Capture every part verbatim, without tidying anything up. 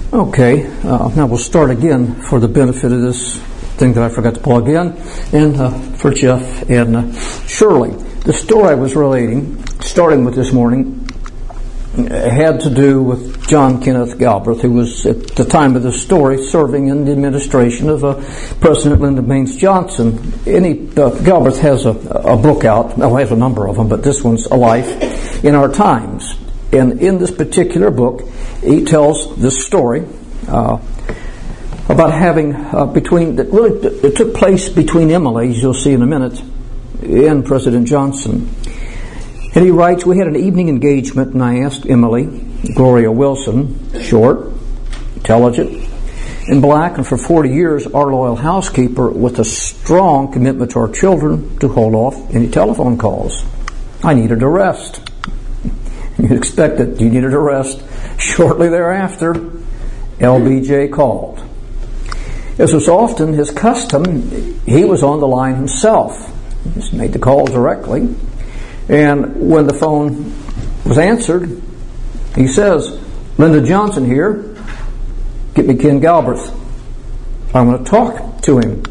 Okay, uh, now we'll start again for the benefit of this thing that I forgot to plug in, and uh, for Jeff and uh, Shirley. The story I was relating, starting with this morning, had to do with John Kenneth Galbraith, who was at the time of this story serving in the administration of uh, President Lyndon Baines Johnson. Any, uh, Galbraith has a, a book out, well, he has a number of them, but this one's A Life in Our Times. And in this particular book, he tells this story uh, about having uh, between that really it took place between Emily, as you'll see in a minute, and President Johnson. And he writes, "We had an evening engagement, and I asked Emily, Gloria Wilson, short, intelligent, and black, and for forty years our loyal housekeeper with a strong commitment to our children, to hold off any telephone calls. I needed a rest." You'd expect it. You needed a rest. Shortly thereafter, L B J called. As was often his custom, he was on the line himself. He just made the call directly. And when the phone was answered, he says, "Lyndon Johnson here. Get me Ken Galbraith. I want to talk to him."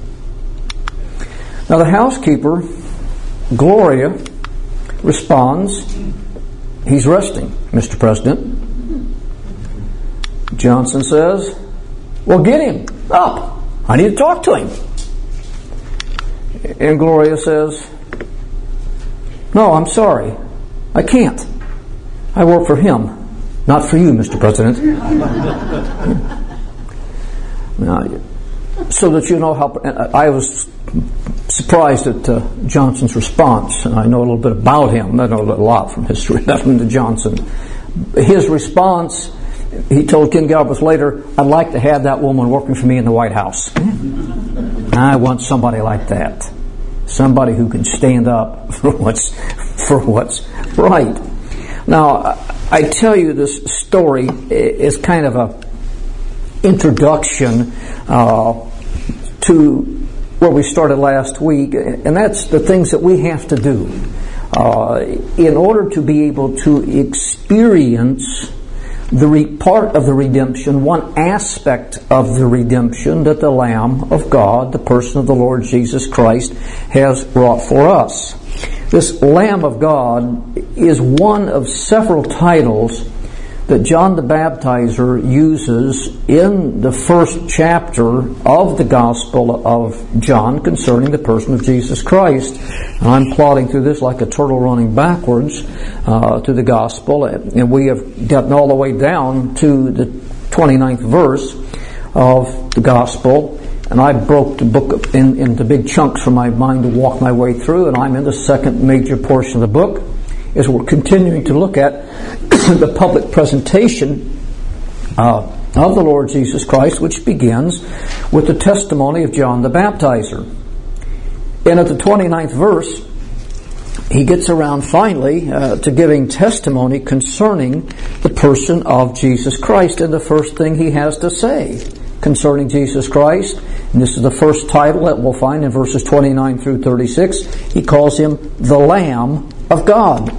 Now the housekeeper, Gloria, responds, "He's resting, Mister President." Johnson says, "Well, get him up. I need to talk to him." And Gloria says, "No, I'm sorry. I can't. I work for him, not for you, Mister President." Now, so that you know how, I was surprised at uh, Johnson's response, and I know a little bit about him. I know a lot from history, not from the Johnson. His response, he told Ken Galbraith later, "I'd like to have that woman working for me in the White House. I want somebody like that. Somebody who can stand up for what's for what's right." Now, I tell you this story is kind of a introduction uh, to where we started last week, and that's the things that we have to do uh, in order to be able to experience the re- part of the redemption, one aspect of the redemption that the Lamb of God, the person of the Lord Jesus Christ, has wrought for us. This Lamb of God is one of several titles that John the Baptizer uses in the first chapter of the Gospel of John concerning the person of Jesus Christ. And I'm plodding through this like a turtle running backwards uh, to the Gospel, and we have gotten all the way down to the twenty-ninth verse of the Gospel. And I broke the book in, into big chunks for my mind to walk my way through, and I'm in the second major portion of the book as we're continuing to look at the public presentation uh, of the Lord Jesus Christ, which begins with the testimony of John the Baptizer. And at the twenty-ninth verse, he gets around finally uh, to giving testimony concerning the person of Jesus Christ. And the first thing he has to say concerning Jesus Christ, and this is the first title that we'll find in verses twenty-nine through thirty-six, he calls him the Lamb of God.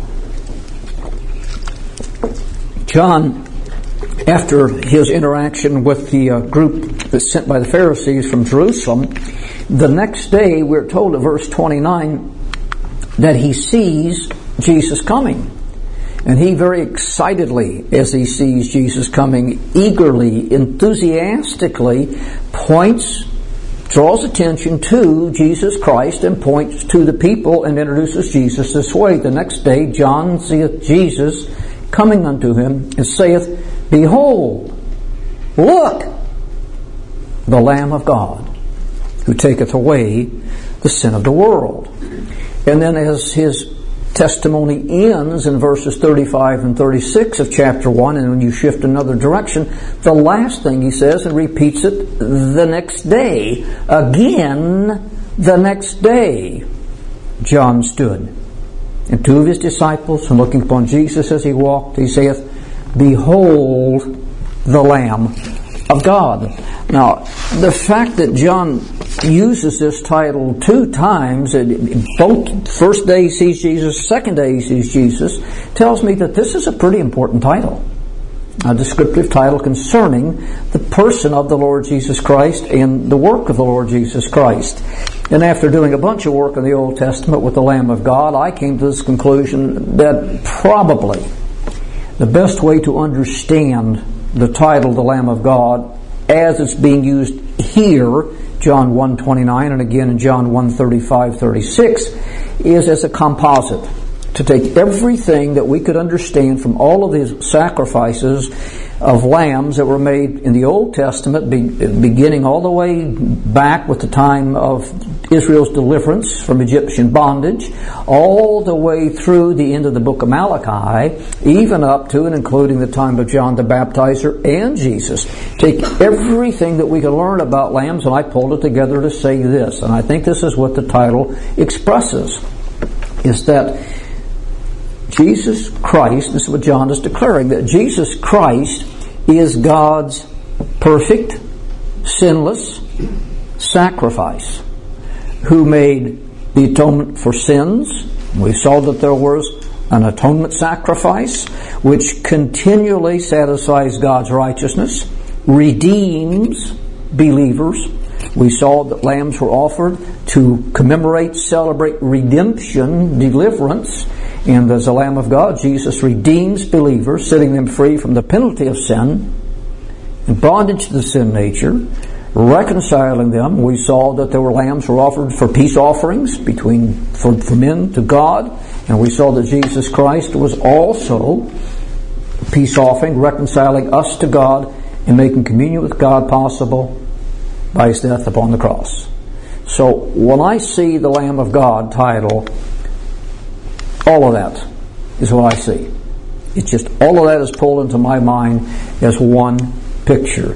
John, after his interaction with the uh, group that's sent by the Pharisees from Jerusalem, the next day we're told in verse twenty-nine that he sees Jesus coming. And he very excitedly, as he sees Jesus coming, eagerly, enthusiastically points, draws attention to Jesus Christ and points to the people and introduces Jesus this way. The next day John seeth Jesus coming unto him, and saith, "Behold, look, the Lamb of God, who taketh away the sin of the world." And then as his testimony ends in verses thirty-five and thirty-six of chapter one, and when you shift another direction, the last thing he says, and repeats it the next day, again the next day, John stood, and two of his disciples, and looking upon Jesus as he walked, he saith, "Behold the Lamb of God." Now, the fact that John uses this title two times, both first day he sees Jesus, second day he sees Jesus, tells me that this is a pretty important title. a descriptive title concerning the person of the Lord Jesus Christ and the work of the Lord Jesus Christ. And after doing a bunch of work in the Old Testament with the Lamb of God, I came to this conclusion that probably the best way to understand the title, the Lamb of God, as it's being used here, John one twenty-nine, and again in John one thirty-five, thirty-six, is as a composite. To take everything that we could understand from all of these sacrifices of lambs that were made in the Old Testament, be, beginning all the way back with the time of Israel's deliverance from Egyptian bondage, all the way through the end of the book of Malachi, even up to and including the time of John the Baptizer and Jesus. Take everything that we can learn about lambs, and I pulled it together to say this, and I think this is what the title expresses, is that Jesus Christ, this is what John is declaring, that Jesus Christ is God's perfect, sinless sacrifice, who made the atonement for sins. We saw that there was an atonement sacrifice which continually satisfies God's righteousness, redeems believers. We saw that lambs were offered to commemorate, celebrate redemption, deliverance. And as the Lamb of God, Jesus redeems believers, setting them free from the penalty of sin and bondage to the sin nature, reconciling them. We saw that there were lambs were offered for peace offerings between for, for men to God, and we saw that Jesus Christ was also a peace offering, reconciling us to God and making communion with God possible by His death upon the cross. So when I see the Lamb of God title, all of that is what I see. It's just all of that is pulled into my mind as one picture.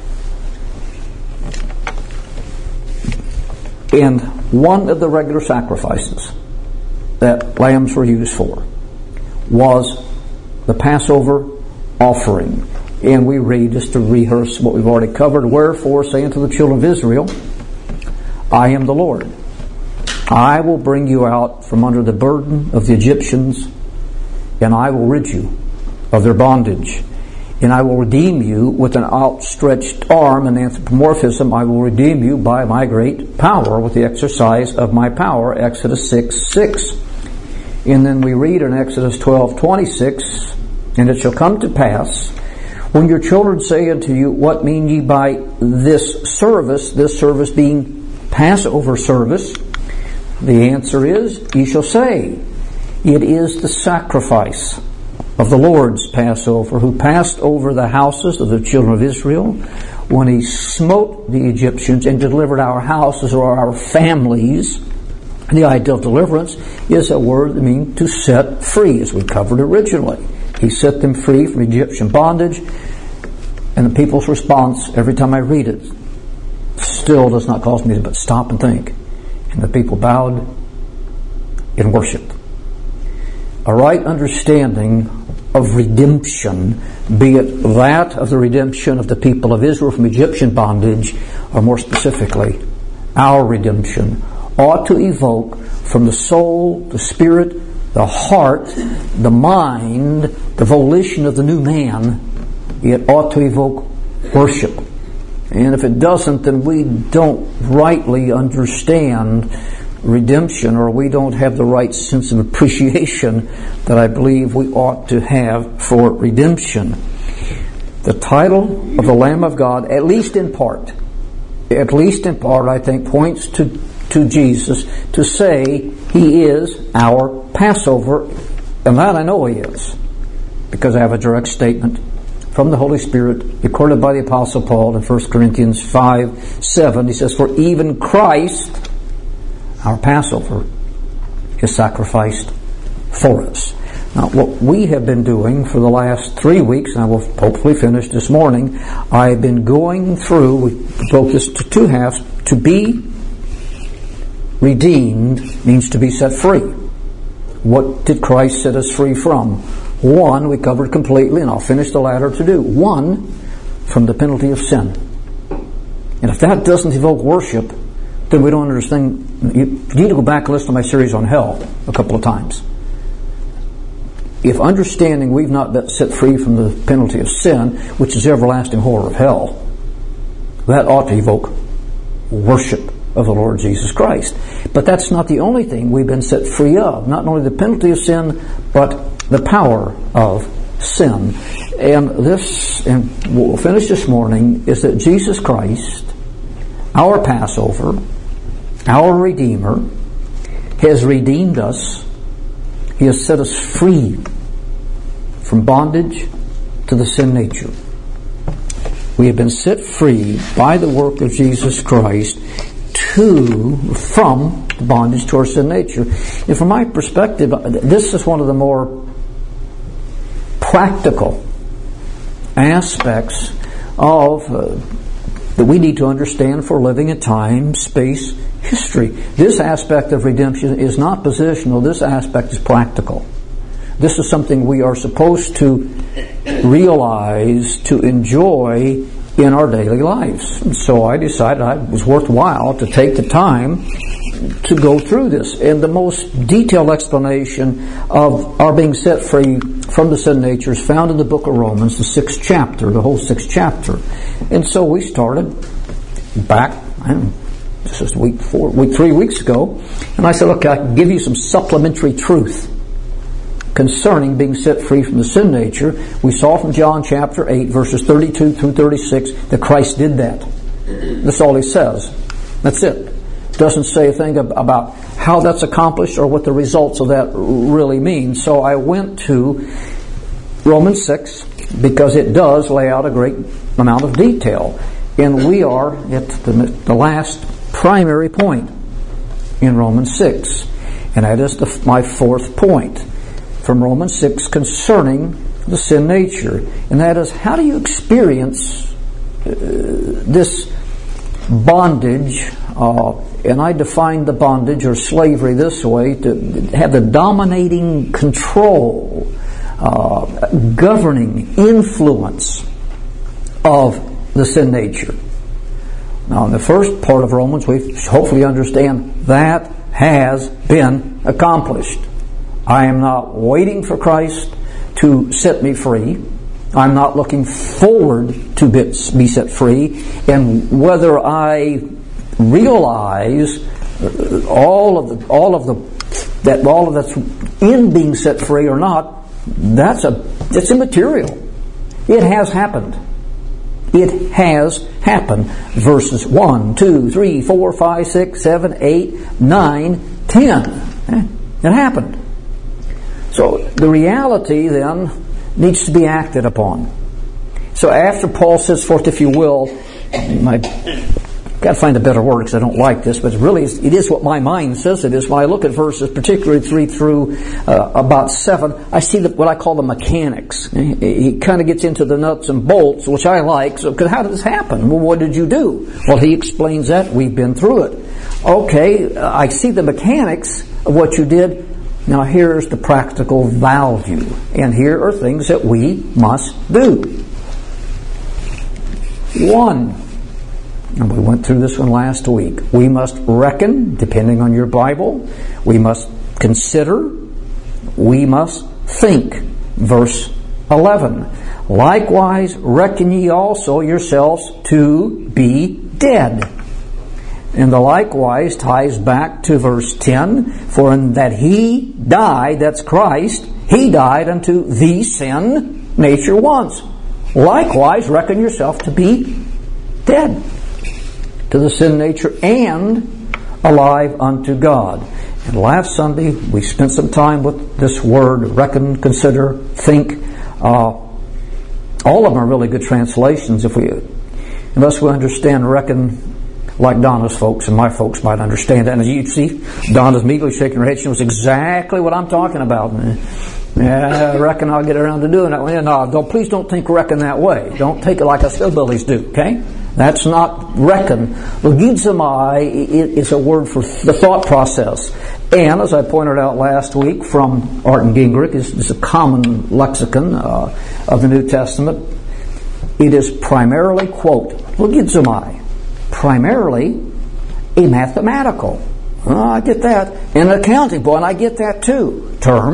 And one of the regular sacrifices that lambs were used for was the Passover offering. And we read, just to rehearse what we've already covered, "Wherefore say unto the children of Israel, I am the Lord. I will bring you out from under the burden of the Egyptians, and I will rid you of their bondage. And I will redeem you with an outstretched arm and anthropomorphism. I will redeem you by my great power, with the exercise of my power." Exodus six six. And then we read in Exodus twelve twenty-six, "And it shall come to pass, when your children say unto you, What mean ye by this service?" This service being Passover service. The answer is, ye shall say, "It is the sacrifice of the Lord's Passover, who passed over the houses of the children of Israel when He smote the Egyptians and delivered our houses," or our families. And the idea of deliverance is a word that means to set free, as we covered originally. He set them free from Egyptian bondage, and the people's response every time I read it still does not cause me to but stop and think. And the people bowed in worship. A right understanding of redemption, be it that of the redemption of the people of Israel from Egyptian bondage, or more specifically, our redemption, ought to evoke from the soul, the spirit, the heart, the mind, the volition of the new man, it ought to evoke worship. And if it doesn't, then we don't rightly understand redemption, or we don't have the right sense of appreciation that I believe we ought to have for redemption. The title of the Lamb of God, at least in part, at least in part, I think, points to, to Jesus to say He is our Passover, and that I know He is, because I have a direct statement from the Holy Spirit, recorded by the Apostle Paul in First Corinthians five seven. He says, "For even Christ, our Passover, is sacrificed for us." Now, what we have been doing for the last three weeks, and I will hopefully finish this morning, I've been going through, we broke this to two halves. To be redeemed means to be set free. What did Christ set us free from? One, we covered completely, and I'll finish the latter to do. One, from the penalty of sin. And if that doesn't evoke worship, then we don't understand. You need to go back and listen to my series on hell a couple of times. if understanding we've not been set free from the penalty of sin, which is everlasting horror of hell, that ought to evoke worship of the Lord Jesus Christ. But that's not the only thing we've been set free of. Not only the penalty of sin, but the power of sin. And this, and what we'll finish this morning, is that Jesus Christ, our Passover, our Redeemer, has redeemed us. He has set us free from bondage to the sin nature. We have been set free by the work of Jesus Christ to, from the bondage to our sin nature. And from my perspective, this is one of the more practical aspects of uh, that we need to understand for living in time, space, history. This aspect of redemption is not positional. This aspect is practical. This is something we are supposed to realize, to enjoy in our daily lives. And so I decided it was worthwhile to take the time to go through this. And the most detailed explanation of our being set free from the sin nature is found in the book of Romans, the sixth chapter, the whole sixth chapter. And so we started back, I don't know, this is week four, week three weeks ago, and I said, look, I can give you some supplementary truth concerning being set free from the sin nature. We saw from John chapter eight, verses thirty-two through thirty-six, that Christ did that. That's all he says. That's it. Doesn't say a thing about how that's accomplished or what the results of that really mean. So I went to Romans six because it does lay out a great amount of detail. And we are at the, the last primary point in Romans six. And that is the, my fourth point from Romans six concerning the sin nature. And that is, how do you experience uh, this bondage? Uh, and I define the bondage or slavery this way: to have the dominating control, uh, governing influence of the sin nature. Now, in the first part of Romans, we hopefully understand that has been accomplished. I am not waiting for Christ to set me free. I'm not looking forward to be set free. And whether I realize all of the, all of the, that all of that's in being set free or not, that's a, it's immaterial. It has happened. It has happened. Verses one, two, three, four, five, six, seven, eight, nine, ten. It happened. So the reality then needs to be acted upon. So after Paul sets forth, if you will, my, I've got to find a better word because I don't like this, but it really is, it is what my mind says it is. When I look at verses, particularly three through uh, about seven, I see the, what I call the mechanics. He, he kind of gets into the nuts and bolts, which I like. So, because how did this happen? Well, what did you do? Well, he explains that. We've been through it. Okay, I see the mechanics of what you did. Now here's the practical value. And here are things that we must do. One, and we went through this one last week, we must reckon, depending on your Bible, we must consider, we must think. Verse eleven, likewise reckon ye also yourselves to be dead. And the likewise ties back to verse ten, for in that he died, that's Christ, he died unto the sin nature once. Likewise reckon yourself to be dead to the sin nature and alive unto God. And last Sunday we spent some time with this word, reckon, consider, think. Uh, all of them are really good translations if we, unless we understand reckon like Donna's folks and my folks might understand that. And as you see, Donna's immediately shaking her head. She knows exactly what I'm talking about. Yeah, I reckon I'll get around to doing that. No, don't, please don't think reckon that way. Don't take it like us hillbillies do, okay? That's not reckon. Logizomai is a word for the thought process. And as I pointed out last week from Arden Gingrich, it's a common lexicon uh, of the New Testament. It is primarily, quote, logizomai, primarily a mathematical, oh, I get that, and an accounting, boy, and I get that too, term.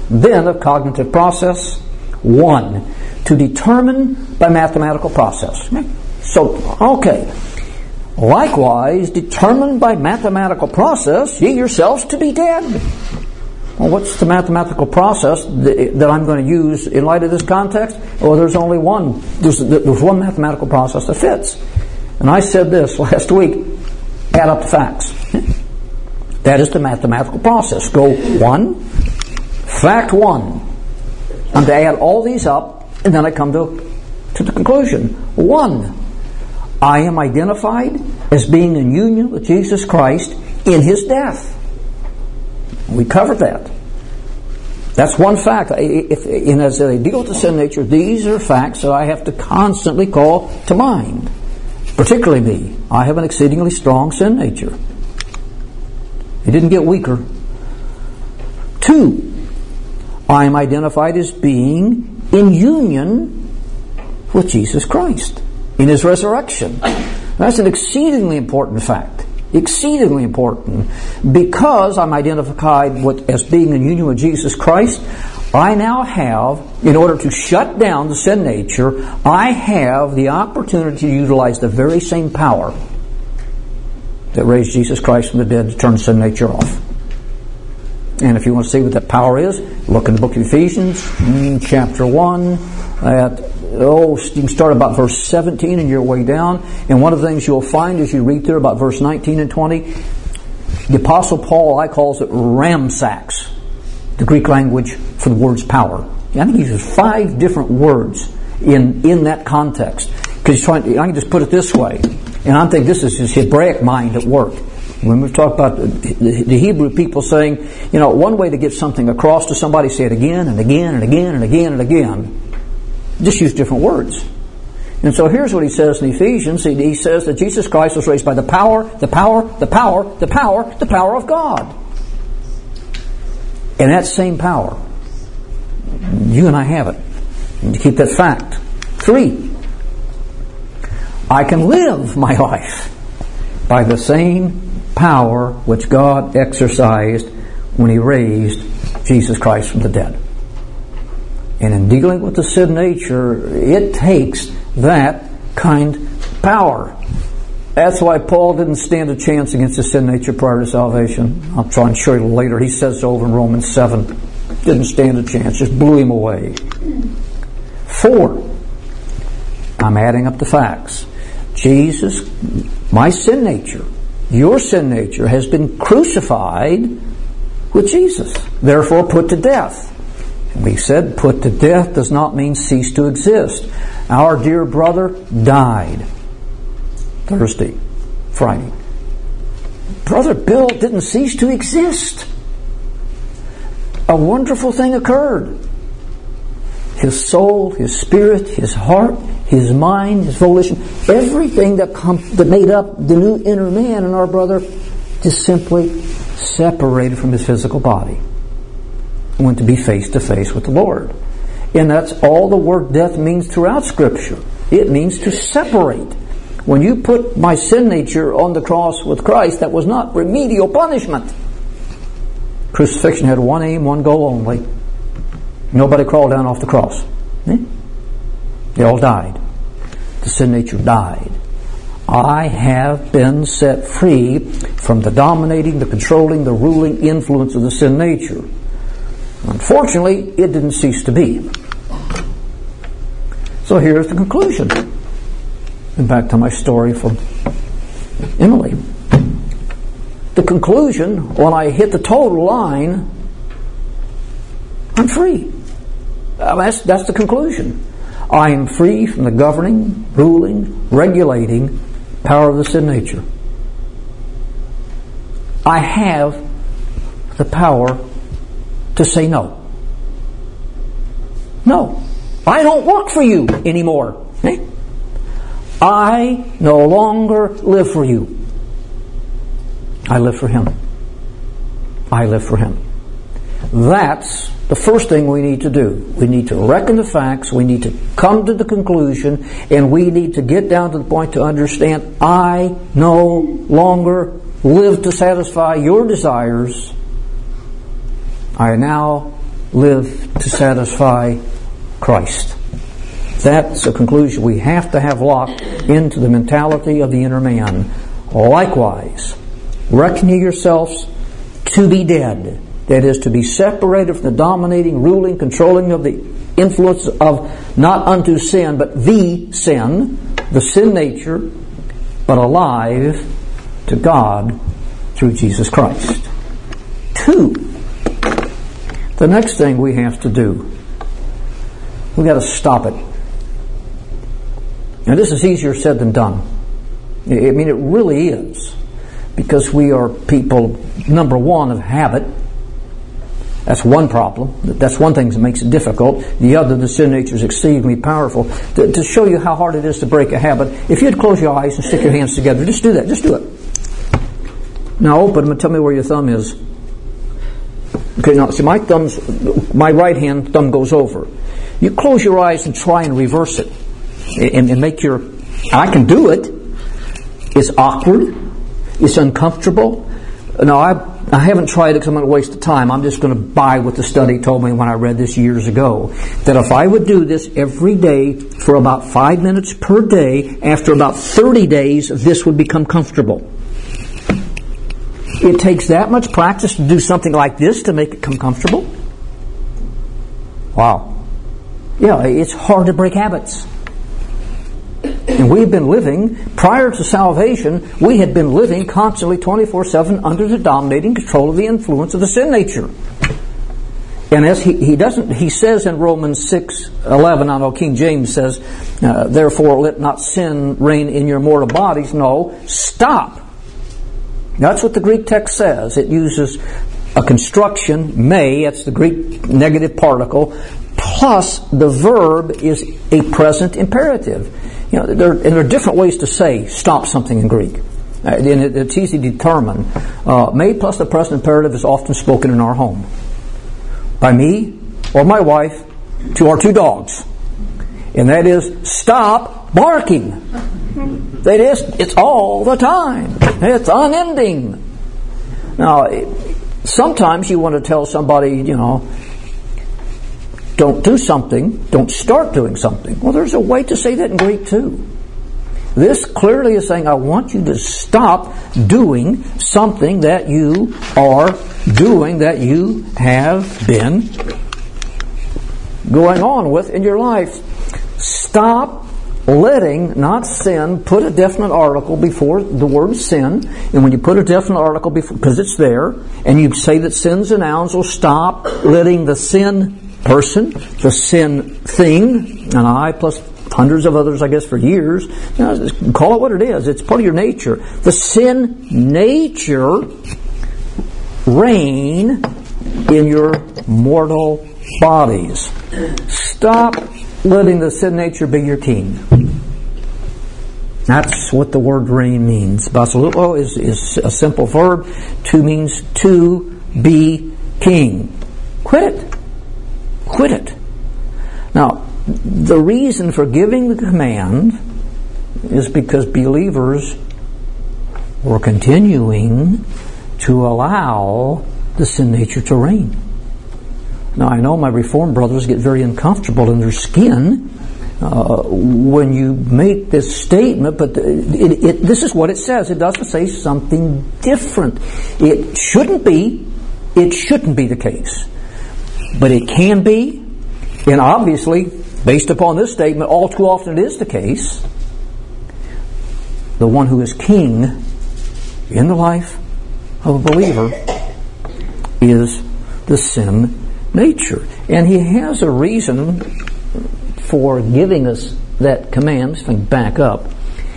then a cognitive process. One, to determine by mathematical process. So, okay. Likewise, determined by mathematical process, ye yourselves to be dead. Well, what's the mathematical process that I'm going to use in light of this context? Well, there's only one. There's, there's one mathematical process that fits. And I said this last week, add up the facts. That is the mathematical process. Go one, fact one. I'm to add all these up, and then I come to, to the conclusion. One, I am identified as being in union with Jesus Christ in His death. We covered that. That's one fact. If, and as I deal with the sin nature, these are facts that I have to constantly call to mind. Particularly me. I have an exceedingly strong sin nature. It didn't get weaker. Two, I am identified as being in union with Jesus Christ in His resurrection. That's an exceedingly important fact. Exceedingly important. Because I'm identified with, as being in union with Jesus Christ, I now have, in order to shut down the sin nature, I have the opportunity to utilize the very same power that raised Jesus Christ from the dead to turn sin nature off. And if you want to see what that power is, look in the book of Ephesians, chapter one, at, oh, you can start about verse seventeen and your way down. And one of the things you'll find as you read through about verse nineteen and twenty, the Apostle Paul, I calls it ramsacks, the Greek language for the word's power. I think he uses five different words in, in that context. Because he's trying, I can just put it this way, and I'm thinking this is his Hebraic mind at work. When we talk about the Hebrew people saying, you know, one way to get something across to somebody, say it again and again and again and again and again. Just use different words. And so here's what he says in Ephesians. He, he says that Jesus Christ was raised by the power, the power, the power, the power, the power of God. And that same power, you and I have it. And to keep that fact. Three, I can live my life by the same power which God exercised when He raised Jesus Christ from the dead. And in dealing with the sin nature, it takes that kind of power. That's why Paul didn't stand a chance against the sin nature prior to salvation. I'll try and show you later. He says so over in Romans seven. Didn't stand a chance. Just blew him away. Four, I'm adding up the facts. Jesus, my sin nature, your sin nature has been crucified with Jesus. Therefore put to death. And we said put to death does not mean cease to exist. Our dear brother died Thursday, Friday. Brother Bill didn't cease to exist. A wonderful thing occurred. His soul, his spirit, his heart, his mind, his volition, everything that, com- that made up the new inner man in our brother just simply separated from his physical body and went to be face to face with the Lord. And that's all the word death means throughout Scripture. It means to separate. When you put my sin nature on the cross with Christ, that was not remedial punishment. Crucifixion had one aim, one goal only. Nobody crawled down off the cross. Eh? They all died. The sin nature died. I have been set free from the dominating, the controlling, the ruling influence of the sin nature. Unfortunately, it didn't cease to be. So here's the conclusion. And back to my story from Emily. The conclusion, when I hit the total line, I'm free. Uh, that's, that's the conclusion. I am free from the governing, ruling, regulating power of the sin nature. I have the power to say no. No. I don't work for you anymore. Eh? I no longer live for you. I live for Him. I live for Him. That's the first thing we need to do. We need to reckon the facts, we need to come to the conclusion, and we need to get down to the point to understand I no longer live to satisfy your desires. I now live to satisfy Christ. That's a conclusion we have to have locked into the mentality of the inner man. Likewise, reckon ye yourselves to be dead. That is, to be separated from the dominating, ruling, controlling of the influence of not unto sin, but the sin, the sin nature, but alive to God through Jesus Christ. Two, the next thing we have to do, we've got to stop it. Now, this is easier said than done. I mean, it really is. Because we are people, number one, of habit. That's one problem. That's one thing that makes it difficult. The other, the sin nature is exceedingly powerful. To, to show you how hard it is to break a habit, if you'd close your eyes and stick your hands together, just do that. Just do it. Now open them and tell me where your thumb is. Okay, now see, my thumb's, my right hand thumb goes over. You close your eyes and try and reverse it. And, and make your, I can do it. It's awkward. It's uncomfortable. Now, I I haven't tried it because I'm going to waste the time. I'm just going to buy what the study told me when I read this years ago. That if I would do this every day for about five minutes per day, after about thirty days, this would become comfortable. It takes that much practice to do something like this to make it come comfortable. Wow. Yeah, it's hard to break habits. And we've been living, prior to salvation, we had been living constantly twenty-four seven under the dominating control of the influence of the sin nature. And as he, he doesn't, he says in Romans six eleven, I know King James says, uh, therefore let not sin reign in your mortal bodies. No, stop. That's what the Greek text says. It uses a construction, may, that's the Greek negative particle, plus the verb is a present imperative. You know, there, and there are different ways to say stop something in Greek. Uh, and it, it's easy to determine. Uh, may plus the present imperative is often spoken in our home. By me or my wife to our two dogs. And that is, stop barking. That is, it's all the time. It's unending. Now, sometimes you want to tell somebody, you know, don't do something, don't start doing something. Well, there's a way to say that in Greek too. This clearly is saying, I want you to stop doing something that you are doing, that you have been going on with in your life. Stop letting, not sin, put a definite article before the word sin. And when you put a definite article before, because it's there, and you say that sin's a noun, so stop letting the sin person, the sin thing, and I plus hundreds of others, I guess, for years. You know, call it what it is. It's part of your nature. The sin nature reign in your mortal bodies. Stop letting the sin nature be your king. That's what the word reign means. Basiluo is, is a simple verb. To means to be king. Quit it. Quit it. Now, the reason for giving the command is because believers were continuing to allow the sin nature to reign. Now, I know my Reformed brothers get very uncomfortable in their skin uh, when you make this statement, but it, it, this is what it says. It doesn't say something different. It shouldn't be. It shouldn't be the case. But it can be, and obviously, based upon this statement, all too often it is the case. The one who is king in the life of a believer is the sin nature. And he has a reason for giving us that command. If I can back up.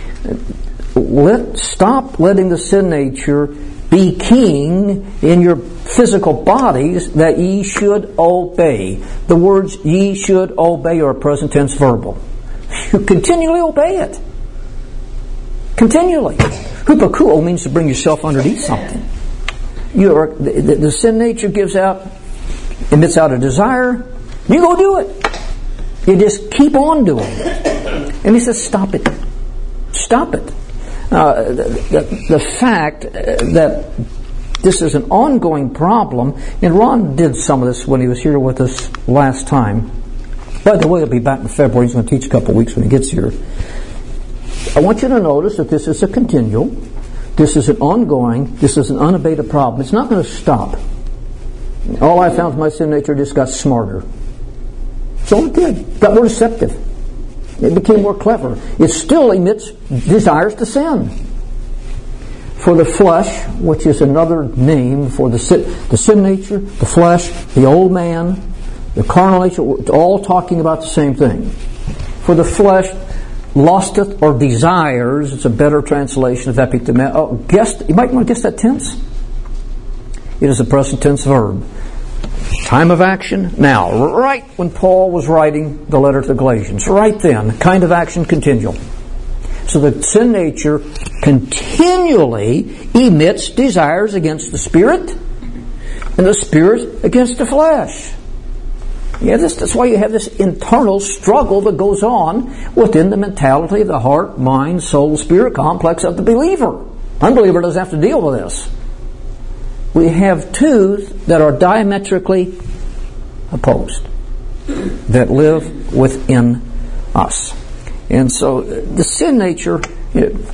Let, stop letting the sin nature be king in your physical bodies, that ye should obey. The words ye should obey are present tense verbal. You continually obey it. Continually. Hupakuo means to bring yourself underneath something. You are, the, the, the sin nature gives out, emits out a desire. You go do it. You just keep on doing it. And he says, stop it. Stop it. Uh, the, the, the fact that This is an ongoing problem, and Ron did some of this when he was here with us last time. By the way, he'll be back in February. He's going to teach a couple of weeks when he gets here. I want you to notice that this is a continual, this is an ongoing, this is an unabated problem. It's not going to stop. All I found was my sin nature just got smarter. So it did. Got more deceptive. It became more clever. It still emits desires to sin. For the flesh, which is another name for the sin, the sin nature, the flesh, the old man, the carnal nature, it's all talking about the same thing. For the flesh, lusteth or desires, it's a better translation of epithema. Oh, guess, you might want to guess that tense. It is a present tense verb. Time of action, now. Right when Paul was writing the letter to the Galatians. Right then. Kind of action, continual. So the sin nature continually emits desires against the Spirit, and the Spirit against the flesh. Yeah, this, that's why you have this internal struggle that goes on within the mentality of the heart, mind, soul, spirit complex of the believer. Unbeliever doesn't have to deal with this. We have two that are diametrically opposed, that live within us. And so the sin nature, you know,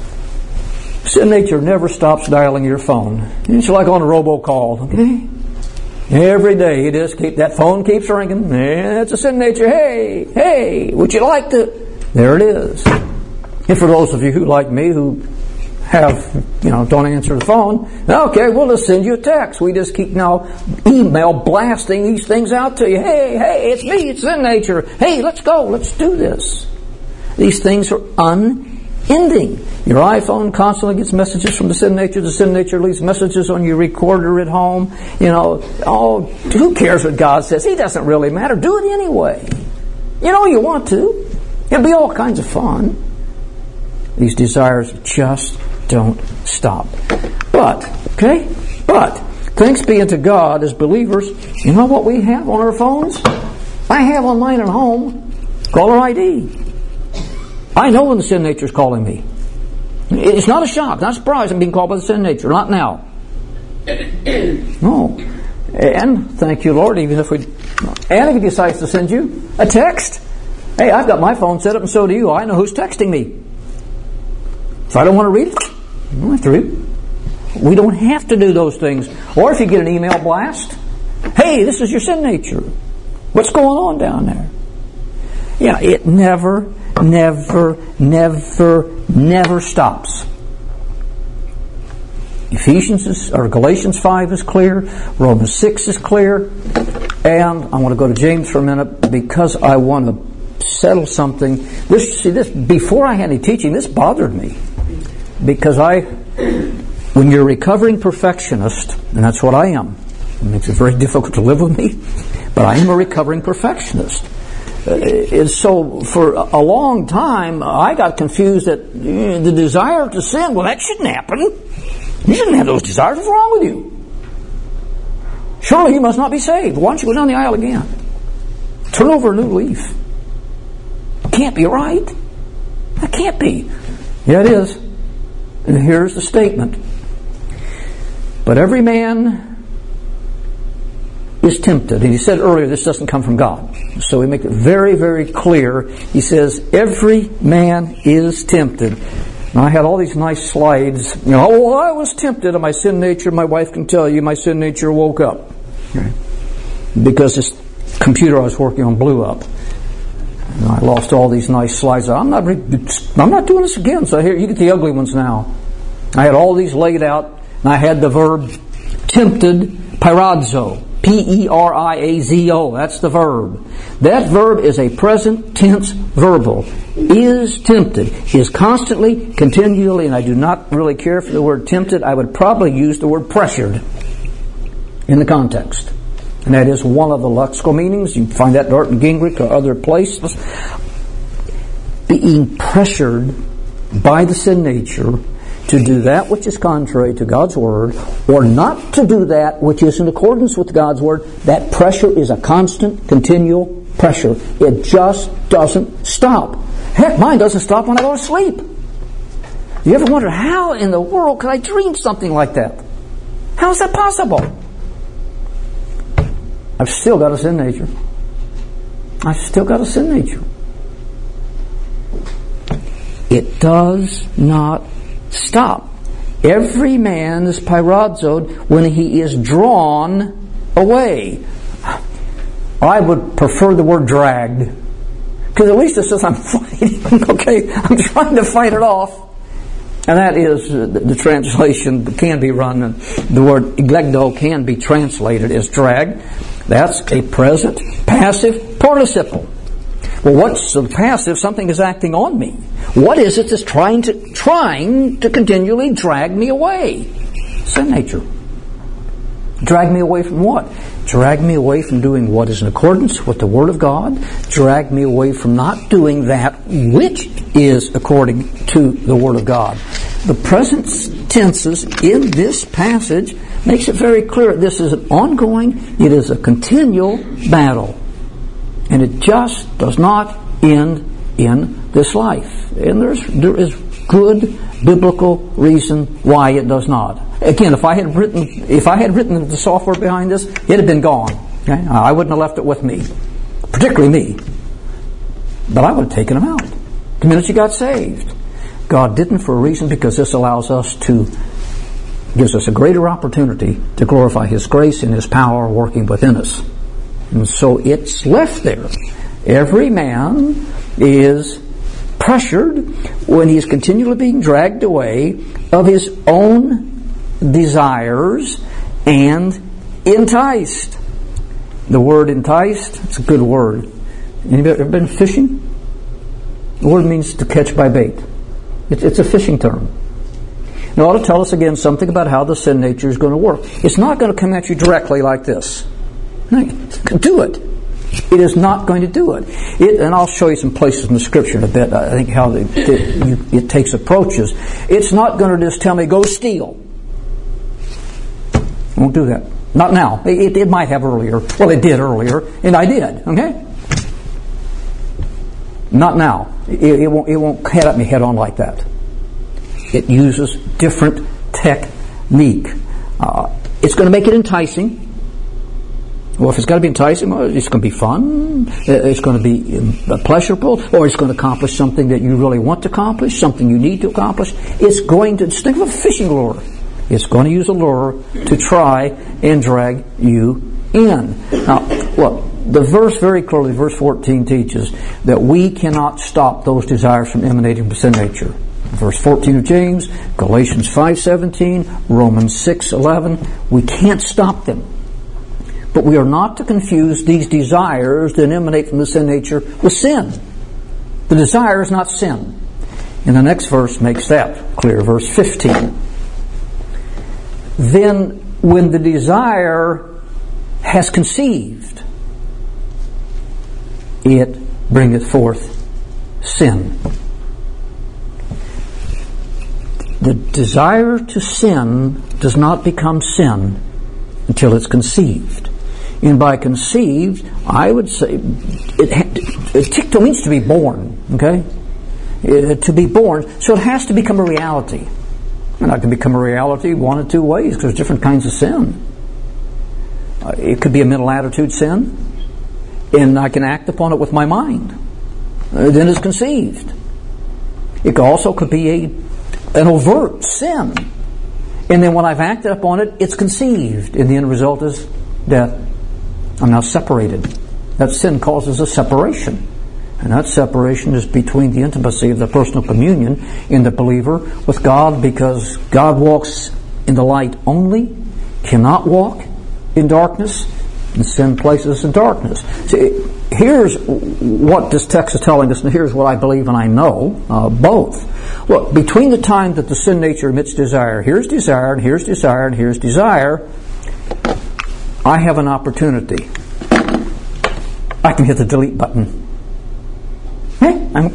sin nature never stops dialing your phone. It's like on a robocall, okay? Every day it is keep that phone keeps ringing. Yeah, it's a sin nature. Hey, hey, would you like to? There it is. And for those of you who, like me, who have, you know, don't answer the phone, okay, we'll just send you a text. We just keep now email blasting these things out to you. Hey, hey, it's me, it's sin nature. Hey, let's go, let's do this. These things are unending. Your iPhone constantly gets messages from the sin nature. The sin nature leaves messages on your recorder at home. You know, oh, who cares what God says? He doesn't really matter. Do it anyway. You know you want to. It'll be all kinds of fun. These desires just don't stop. But, okay, but, thanks be unto God as believers, you know what we have on our phones? I have on mine at home, caller I D. I know when the sin nature is calling me. It's not a shock, not a surprise I'm being called by the sin nature, not now. No. And, thank you Lord, even if we, and if he decides to send you a text, hey, I've got my phone set up and so do you, I know who's texting me. If I don't want to read it, I don't have to read it. We don't have to do those things. Or if you get an email blast, hey, this is your sin nature. What's going on down there? Yeah, it never, never, never, never stops. Ephesians is, or Galatians five is clear. Romans six is clear. And I want to go to James for a minute because I want to settle something. This, see, this before I had any teaching, this bothered me. Because I, when you're a recovering perfectionist, and that's what I am, it makes it very difficult to live with me, but I am a recovering perfectionist. Uh, and so for a long time, I got confused that uh, the desire to sin, well, that shouldn't happen. You shouldn't have those desires. What's wrong with you? Surely you must not be saved. Why don't you go down the aisle again? Turn over a new leaf. Can't be right. That can't be. Yeah, it is. And here's the statement. But every man is tempted. And he said earlier this doesn't come from God. So we make it very, very clear. He says every man is tempted. And I had all these nice slides. You know, oh, I was tempted. And my sin nature, my wife can tell you, my sin nature woke up. Right. Because this computer I was working on blew up. And I lost all these nice slides. I'm not, I'm not doing this again. So here, you get the ugly ones now. I had all these laid out, and I had the verb tempted, peirazo, P E R I A Z O. That's the verb. That verb is a present tense verbal. Is tempted. Is constantly, continually, and I do not really care for the word tempted. I would probably use the word pressured in the context. And that is one of the lexical meanings. You can find that in Darton Gingrich or other places. Being pressured by the sin nature to do that which is contrary to God's Word, or not to do that which is in accordance with God's Word. That pressure is a constant, continual pressure. It just doesn't stop. Heck, mine doesn't stop when I go to sleep. You ever wonder, how in the world could I dream something like that? How How is that possible? I've still got a sin nature. I've still got a sin nature. It does not stop. Every man is pyrazoed when he is drawn away. I would prefer the word dragged, because at least it says I'm fighting. Okay, I'm trying to fight it off. And that is uh, the, the translation can be run. And the word eglegdo can be translated as drag. That's a present passive participle. Well, what's the passive? Something is acting on me. What is it that's trying to trying to continually drag me away? Sin nature. Drag me away from what? Drag me away from doing what is in accordance with the Word of God. Drag me away from not doing that which is according to the Word of God. The present tenses in this passage makes it very clear this is an ongoing, it is a continual battle. And it just does not end in this life. And there's, there is good biblical reason why it does not. Again, if I had written, if I had written the software behind this, it had been gone. Okay? I wouldn't have left it with me, particularly me. But I would have taken them out the minute you got saved. God didn't for a reason, because this allows us to, gives us a greater opportunity to glorify His grace and His power working within us. And so it's left there. Every man is pressured when he's continually being dragged away of his own desires and enticed. The word enticed, it's a good word. Anybody ever been fishing? The word means to catch by bait. It's, it's a fishing term. It ought to tell us again something about how the sin nature is going to work. It's not going to come at you directly like this. Do it. It is not going to do it. it. And I'll show you some places in the Scripture in a bit, I think, how it, it, you, it takes approaches. It's not going to just tell me, go steal. It won't do that. Not now. It, it might have earlier. Well, it did earlier, and I did. Okay? Not now. It, it won't, it won't head at me head on like that. It uses different technique. Uh, it's going to make it enticing. Well, if it's got to be enticing, well, it's going to be fun, it's going to be pleasurable, or it's going to accomplish something that you really want to accomplish, something you need to accomplish. It's going to, think of a fishing lure. It's going to use a lure to try and drag you in. Now, look, the verse very clearly, verse fourteen teaches that we cannot stop those desires from emanating from sin nature. Verse fourteen of James, Galatians five seventeen, Romans six eleven, we can't stop them. But we are not to confuse these desires that emanate from the sin nature with sin. The desire is not sin. And the next verse makes that clear, verse fifteen. Then when the desire has conceived, it bringeth forth sin. The desire to sin does not become sin until it's conceived. And by conceived, I would say, it, it means to be born, okay? It, to be born, so it has to become a reality. And it can become a reality one of two ways, because there's different kinds of sin. Uh, it could be a mental attitude sin, and I can act upon it with my mind. Uh, then it's conceived. It also could be a an overt sin. And then when I've acted upon it, it's conceived, and the end result is death. I'm now separated. That sin causes a separation. And that separation is between the intimacy of the personal communion in the believer with God, because God walks in the light only, cannot walk in darkness, and sin places us in darkness. See, here's what this text is telling us, and here's what I believe and I know, uh, both. Look, between the time that the sin nature emits desire, here's desire, and here's desire, and here's desire, I have an opportunity. I can hit the delete button. Hey, I'm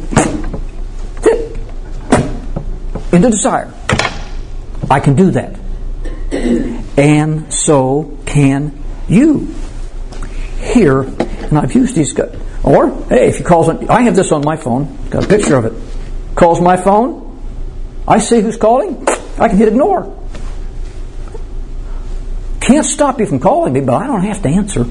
into desire. I can do that. And so can you. Here, and I've used these guys. Or, hey, if he calls on, I have this on my phone, got a picture of it. Calls my phone, I see who's calling, I can hit ignore. can't stop you from calling me, but I don't have to answer.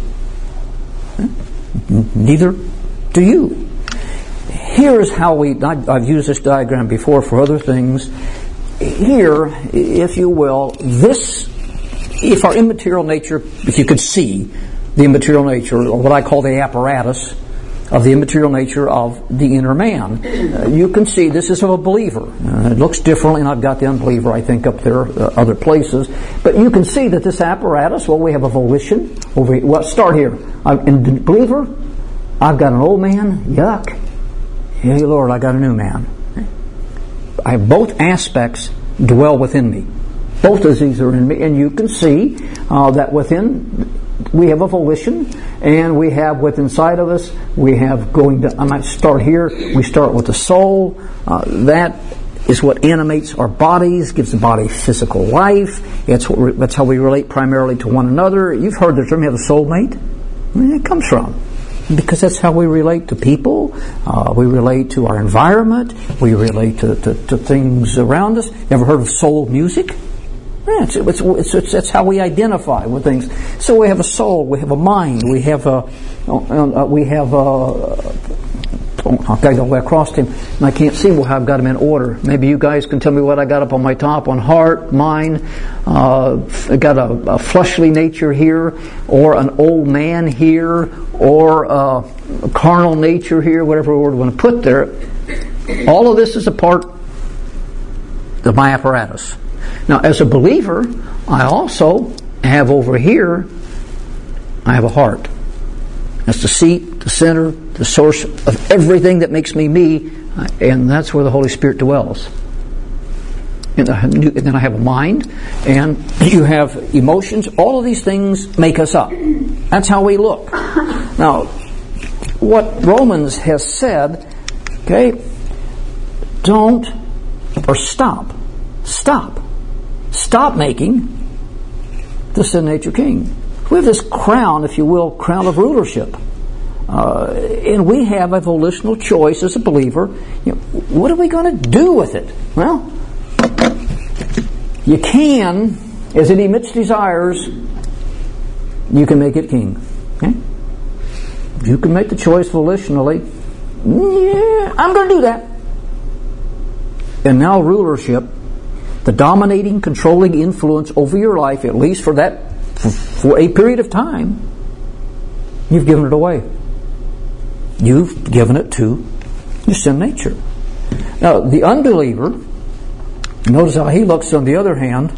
Neither do you. Here's how we, I've used this diagram before for other things. Here, if you will, this, if our immaterial nature, if you could see the immaterial nature, or what I call the apparatus of the immaterial nature of the inner man, uh, you can see this is of a believer. Uh, it looks differently, and I've got the unbeliever, I think, up there, uh, other places. But you can see that this apparatus, well, we have a volition. Over here. Well, start here. I'm, in the believer, I've got an old man. Yuck. Hey, Lord, I got a new man. I have both aspects dwell within me. Both of these are in me, and you can see uh, that within we have a volition, and we have within inside of us, we have going to, I might start here, we start with the soul. Uh, that is what animates our bodies, gives the body physical life. It's what, that's how we relate primarily to one another. You've heard the term, you have a soulmate. Where it comes from? Because that's how we relate to people. Uh, we relate to our environment. We relate to, to, to things around us. You ever heard of soul music? Yeah, it's, it's, it's, it's, it's how we identify with things. So we have a soul, we have a mind, we have a, uh, we have a, oh, I've got to go across him, and I can't see how I've got them in order. Maybe you guys can tell me what I got up on my top, on heart, mind. Uh, I got a, a fleshly nature here, or an old man here, or a, a carnal nature here, whatever word we want to put there. All of this is a part of my apparatus. Now, as a believer, I also have over here, I have a heart. That's the seat, the center, the source of everything that makes me me, and that's where the Holy Spirit dwells. And then I have a mind, and you have emotions. All of these things make us up. That's how we look. Now, what Romans has said, okay, don't, or stop, stop. Stop making the sin nature king. We have this crown, if you will, crown of rulership. Uh, and we have a volitional choice as a believer. You know, what are we going to do with it? Well, you can, as it emits desires, you can make it king. Okay? You can make the choice volitionally. Yeah, I'm going to do that. And now rulership, the dominating, controlling influence over your life, at least for that, for, for a period of time, you've given it away. You've given it to your sin nature. Now, the unbeliever, notice how he looks on the other hand.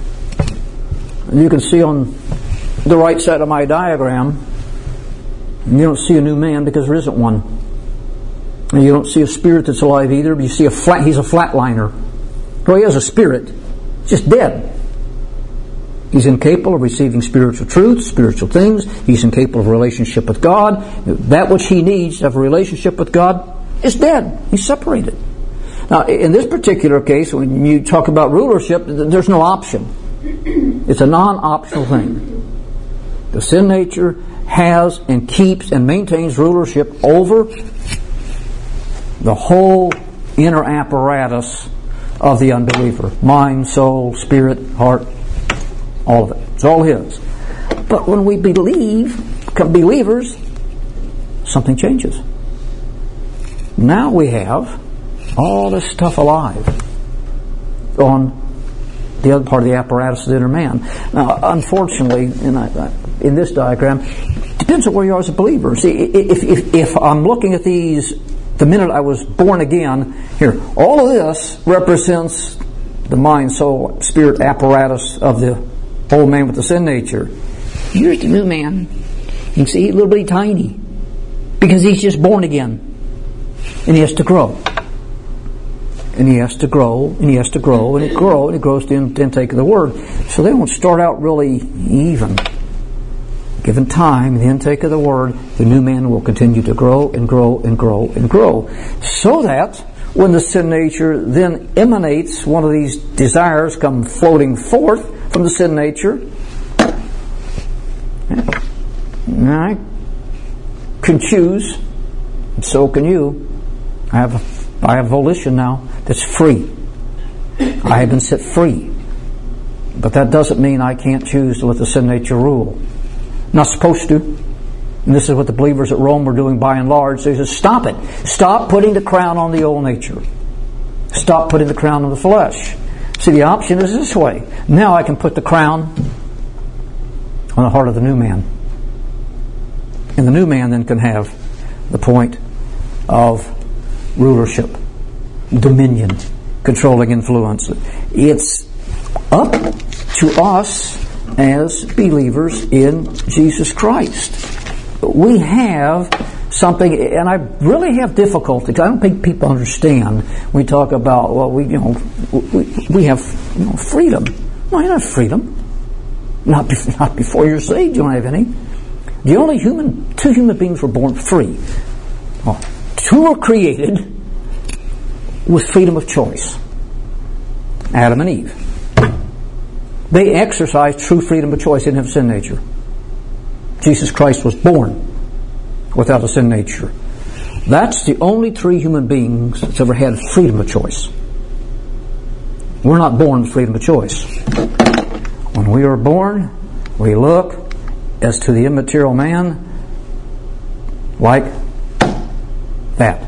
You can see on the right side of my diagram, you don't see a new man because there isn't one. And you don't see a spirit that's alive either, but you see a flat, he's a flatliner. So he has a spirit, just dead. He's incapable of receiving spiritual truth, spiritual things. He's incapable of a relationship with God. That which he needs to have a relationship with God is dead. He's separated. Now, in this particular case, when you talk about rulership, there's no option. It's a non-optional thing. The sin nature has and keeps and maintains rulership over the whole inner apparatus of the unbeliever. Mind, soul, spirit, heart, all of it. It's all his. But when we believe, become believers, something changes. Now we have all this stuff alive on the other part of the apparatus of the inner man. Now, unfortunately, in, I, in this diagram, it depends on where you are as a believer. See, if, if, if I'm looking at these the minute I was born again, here, all of this represents the mind, soul, spirit apparatus of the old man with the sin nature. Here's the new man. You can see he's a little bit tiny because he's just born again. And he has to grow. And he has to grow, and he has to grow, and it grows, and it grows to the intake of the Word. So they don't start out really even. Given time, the intake of the Word, the new man will continue to grow and grow and grow and grow. So that when the sin nature then emanates, one of these desires come floating forth from the sin nature, and I can choose, and so can you. I have, I have volition now that's free. I have been set free. But that doesn't mean I can't choose to let the sin nature rule. Not supposed to. And this is what the believers at Rome were doing by and large. They said, stop it. Stop putting the crown on the old nature. Stop putting the crown on the flesh. See, the option is this way. Now I can put the crown on the heart of the new man. And the new man then can have the point of rulership, dominion, controlling influence. It's up to us as believers in Jesus Christ. We have something, and I really have difficulty, because I don't think people understand when we talk about, well, we, you know, we, we have, you know, freedom. No, you don't have freedom. Not, be, not before you're saved, you don't have any. The only human, two human beings were born free. Well, two were created with freedom of choice. Adam and Eve. They exercised true freedom of choice. They didn't have a sin nature. Jesus Christ was born without a sin nature. That's the only three human beings that's ever had freedom of choice. We're not born with freedom of choice. When we are born, we look as to the immaterial man like that.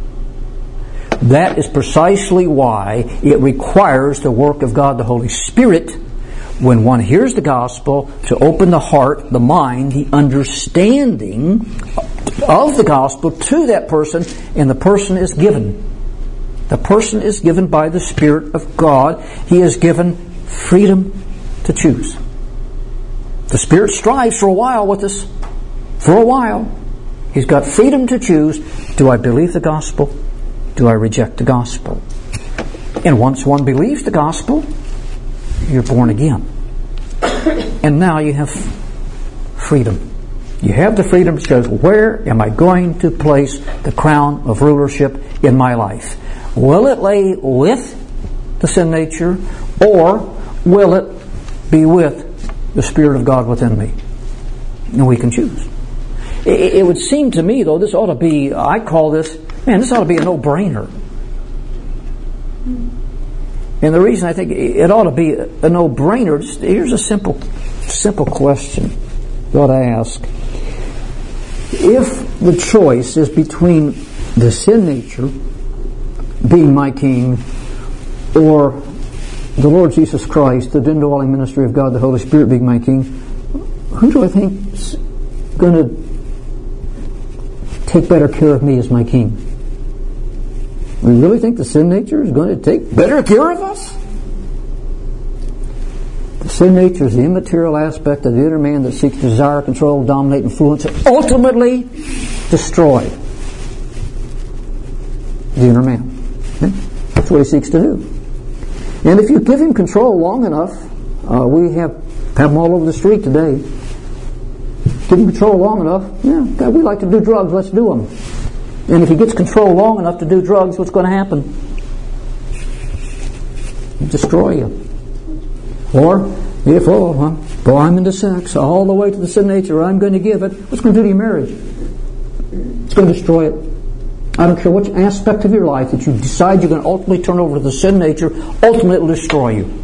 That is precisely why it requires the work of God the Holy Spirit when one hears the gospel to open the heart, the mind, the understanding of the gospel to that person, and the person is given. The person is given by the Spirit of God. He is given freedom to choose. The Spirit strives for a while with us. For a while. He's got freedom to choose. Do I believe the gospel? Do I reject the gospel? And once one believes the gospel, you're born again. And now you have freedom. You have the freedom to choose, where am I going to place the crown of rulership in my life? Will it lay with the sin nature, or will it be with the Spirit of God within me? And we can choose. It, it would seem to me, though, this ought to be, I call this, man, this ought to be a no-brainer. And the reason I think it ought to be a no-brainer, just, here's a simple, simple question you ought to ask. If the choice is between the sin nature being my king, or the Lord Jesus Christ, the indwelling ministry of God, the Holy Spirit being my king, who do I think is going to take better care of me as my king? We really think the sin nature is going to take better care of us? The sin nature is the immaterial aspect of the inner man that seeks to desire, control, dominate, influence, and ultimately destroy the inner man. Okay? That's what he seeks to do. And if you give him control long enough, uh, we have, have them all over the street today. Give him control long enough, yeah, God, we like to do drugs, let's do them. And if he gets control long enough to do drugs, what's going to happen? He'll destroy you. Or, if, oh, huh, boy, I'm into sex, all the way to the sin nature, I'm going to give it, what's it going to do to your marriage? It's going to destroy it. I don't care what aspect of your life that you decide you're going to ultimately turn over to the sin nature, ultimately it will destroy you.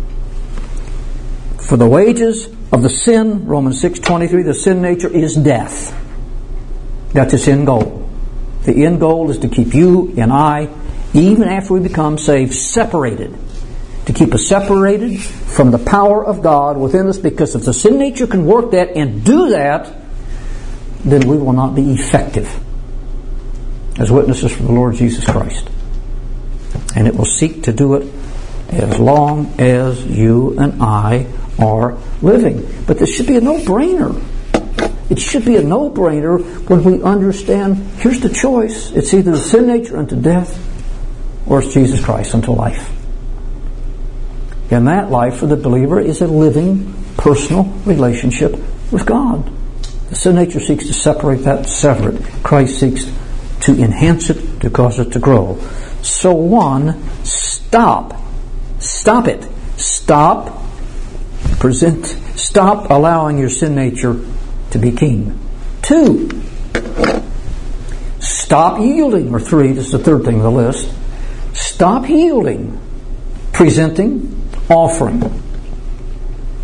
For the wages of the sin, Romans six twenty-three, the sin nature is death. That's its end goal. The end goal is to keep you and I, even after we become saved, separated. To keep us separated from the power of God within us, because if the sin nature can work that and do that, then we will not be effective as witnesses for the Lord Jesus Christ. And it will seek to do it as long as you and I are living. But this should be a no-brainer. It should be a no-brainer when we understand, here's the choice. It's either the sin nature unto death, or it's Jesus Christ unto life. And that life for the believer is a living, personal relationship with God. The sin nature seeks to separate that, sever it. Christ seeks to enhance it, to cause it to grow. So one, stop. Stop it. Stop. Present. Stop allowing your sin nature to be king. Two, stop yielding. Or three, this is the third thing on the list. Stop yielding. Presenting, offering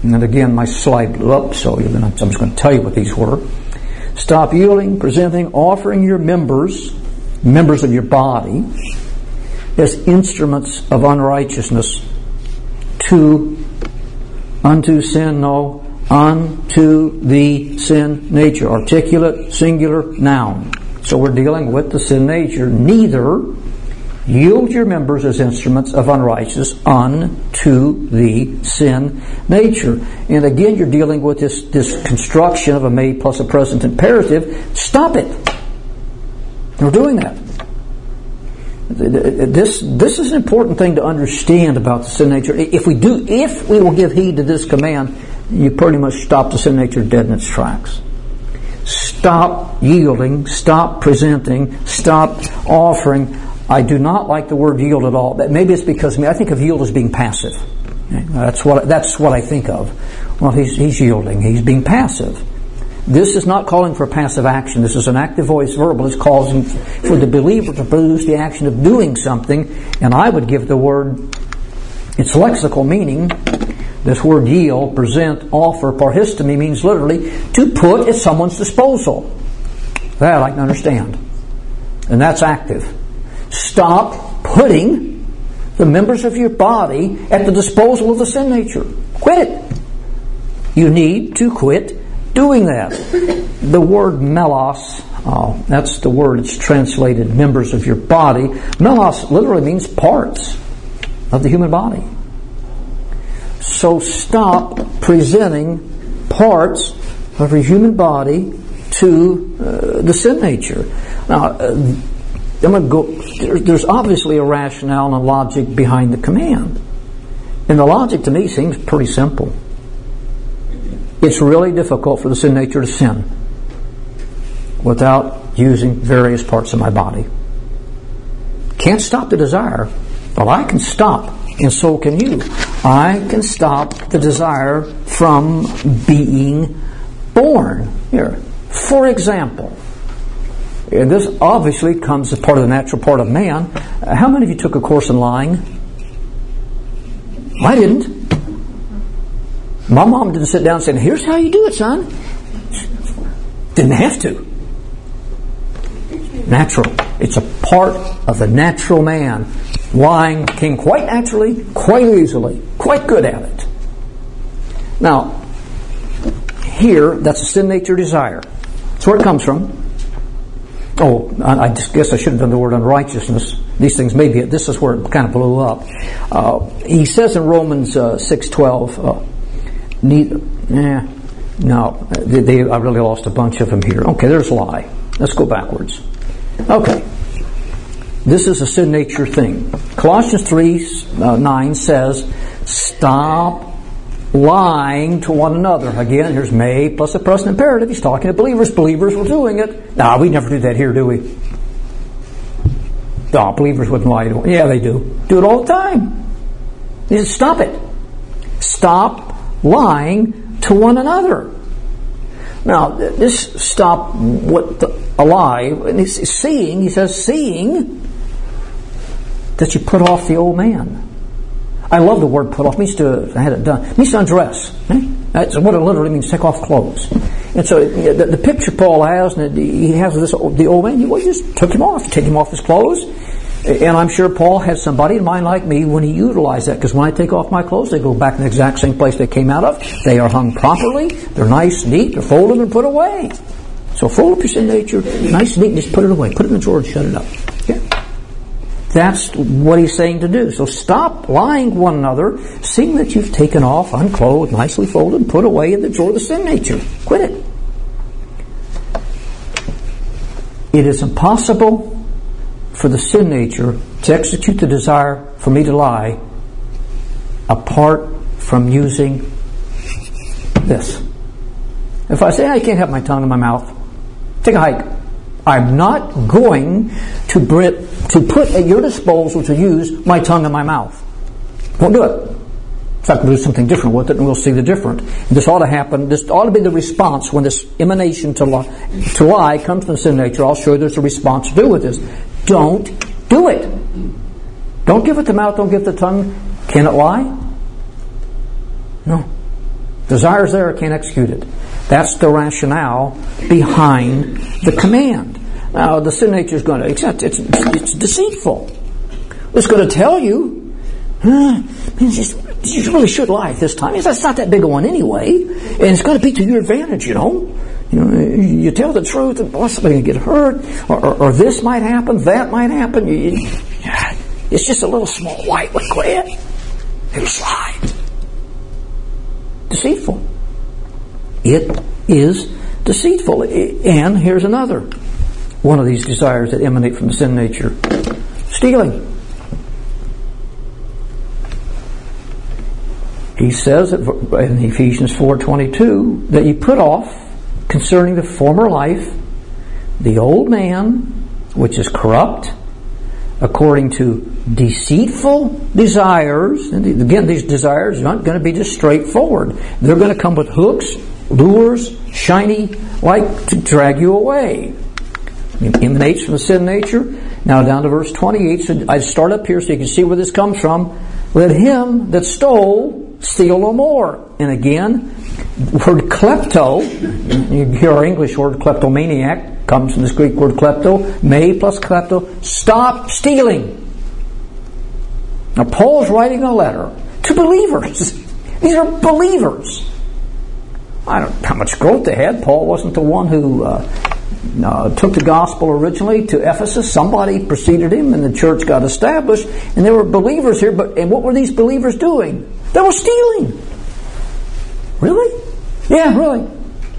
And again, my slide blew up, so you're gonna, I'm just going to tell you what these were. Stop yielding, presenting, offering your members, members of your body, as instruments of unrighteousness to, unto sin, no, unto the sin nature. Articulate, singular, noun. So we're dealing with the sin nature. Neither yield your members as instruments of unrighteousness unto the sin nature. And again, you're dealing with this, this construction of a may plus a present imperative. Stop it. We're doing that. This, this is an important thing to understand about the sin nature. If we do, if we will give heed to this command, you pretty much stop the sin nature dead in its tracks. Stop yielding, stop presenting, stop offering. I do not like the word yield at all. Maybe it's because I think of yield as being passive. That's what that's what I think of. Well, he's he's yielding. He's being passive. This is not calling for passive action. This is an active voice verbal. It's calling for the believer to produce the action of doing something. And I would give the word its lexical meaning. This word yield, present, offer, parhistemi means literally to put at someone's disposal. That I can understand. And that's active. Stop putting the members of your body at the disposal of the sin nature. Quit it. You need to quit doing that. The word melos, oh, that's the word it's translated members of your body. Melos literally means parts of the human body. So stop presenting parts of your human body to uh, the sin nature. Now, uh, I'm going to go. There, there's obviously a rationale and a logic behind the command, and the logic to me seems pretty simple. It's really difficult for the sin nature to sin without using various parts of my body. Can't stop the desire, but I can stop, and so can you. I can stop the desire from being born. Here, for example, and this obviously comes as part of the natural part of man. How many of you took a course in lying? I didn't. My mom didn't sit down and say, here's how you do it, son. Didn't have to. Natural. It's a part of the natural man. Lying came quite naturally, quite easily, quite good at it. Now, here, that's a sin nature desire. That's where it comes from. Oh, I guess I should have done the word unrighteousness. These things may be, this is where it kind of blew up. Uh, he says in Romans uh, six twelve, uh, neither, eh, no, they, they, I really lost a bunch of them here. Okay, there's lie. Let's go backwards. Okay. This is a sin nature thing. Colossians three nine says, stop lying to one another. Again, here's may plus a present imperative. He's talking to believers. Believers were doing it. Nah, we never do that here, do we? No, believers wouldn't lie to it. Yeah, they do. Do it all the time. He says, stop it. Stop lying to one another. Now, this stop what the, a lie, and he's seeing, he says, seeing that you put off the old man. I love the word put off. It means to, I had it done. It means to undress. Eh? That's what it literally means, take off clothes. And so the, the picture Paul has, and he has this, the old man, well, he just took him off, take him off his clothes. And I'm sure Paul had somebody in mind like me when he utilized that, because when I take off my clothes, they go back in the exact same place they came out of. They are hung properly. They're nice, neat. They're folded and put away. So fold up your sin nature, nice, neat, and just put it away. Put it in the drawer and shut it up. Okay? That's what he's saying to do. So stop lying to one another, seeing that you've taken off, unclothed, nicely folded, and put away in the drawer of the sin nature. Quit it. It is impossible for the sin nature to execute the desire for me to lie apart from using this. If I say I can't have my tongue in my mouth, take a hike. I'm not going to Brit to put at your disposal to use my tongue in my mouth. Won't do it. In fact, we'll do something different with it, and we'll see the different. This ought to happen. This ought to be the response when this emanation to lie, to lie comes from the sin nature. I'll show you there's a response to do with this. Don't do it. Don't give it the mouth. Don't give it the tongue. Can it lie? No. Desire's there, can't execute it. That's the rationale behind the command. Now, the sin nature is going to accept it's, it's deceitful. It's going to tell you, huh, you really should lie this time. It's not that big a one anyway, and it's going to be to your advantage, you know. You know, you tell the truth, and boy, somebody's going to get hurt, or, or, or this might happen, that might happen. You, you, it's just a little small white regret. It'll slide. Deceitful. It is deceitful. And here's another one of these desires that emanate from the sin nature. Stealing. He says in Ephesians four twenty-two that you put off concerning the former life the old man which is corrupt according to deceitful desires. And again, these desires aren't going to be just straightforward. They're going to come with hooks, lures, shiny, like to drag you away. It emanates from the sin nature. Now down to verse twenty-eight. So I start up here so you can see where this comes from. Let him that stole steal no more. And again, the word klepto, you hear our English word kleptomaniac, comes from this Greek word klepto, me plus klepto, stop stealing. Now Paul's writing a letter to believers. These are believers. I don't know how much growth they had. Paul wasn't the one who uh, uh, took the gospel originally to Ephesus. Somebody preceded him and the church got established. And there were believers here, but and what were these believers doing? They were stealing. Really? Yeah, really.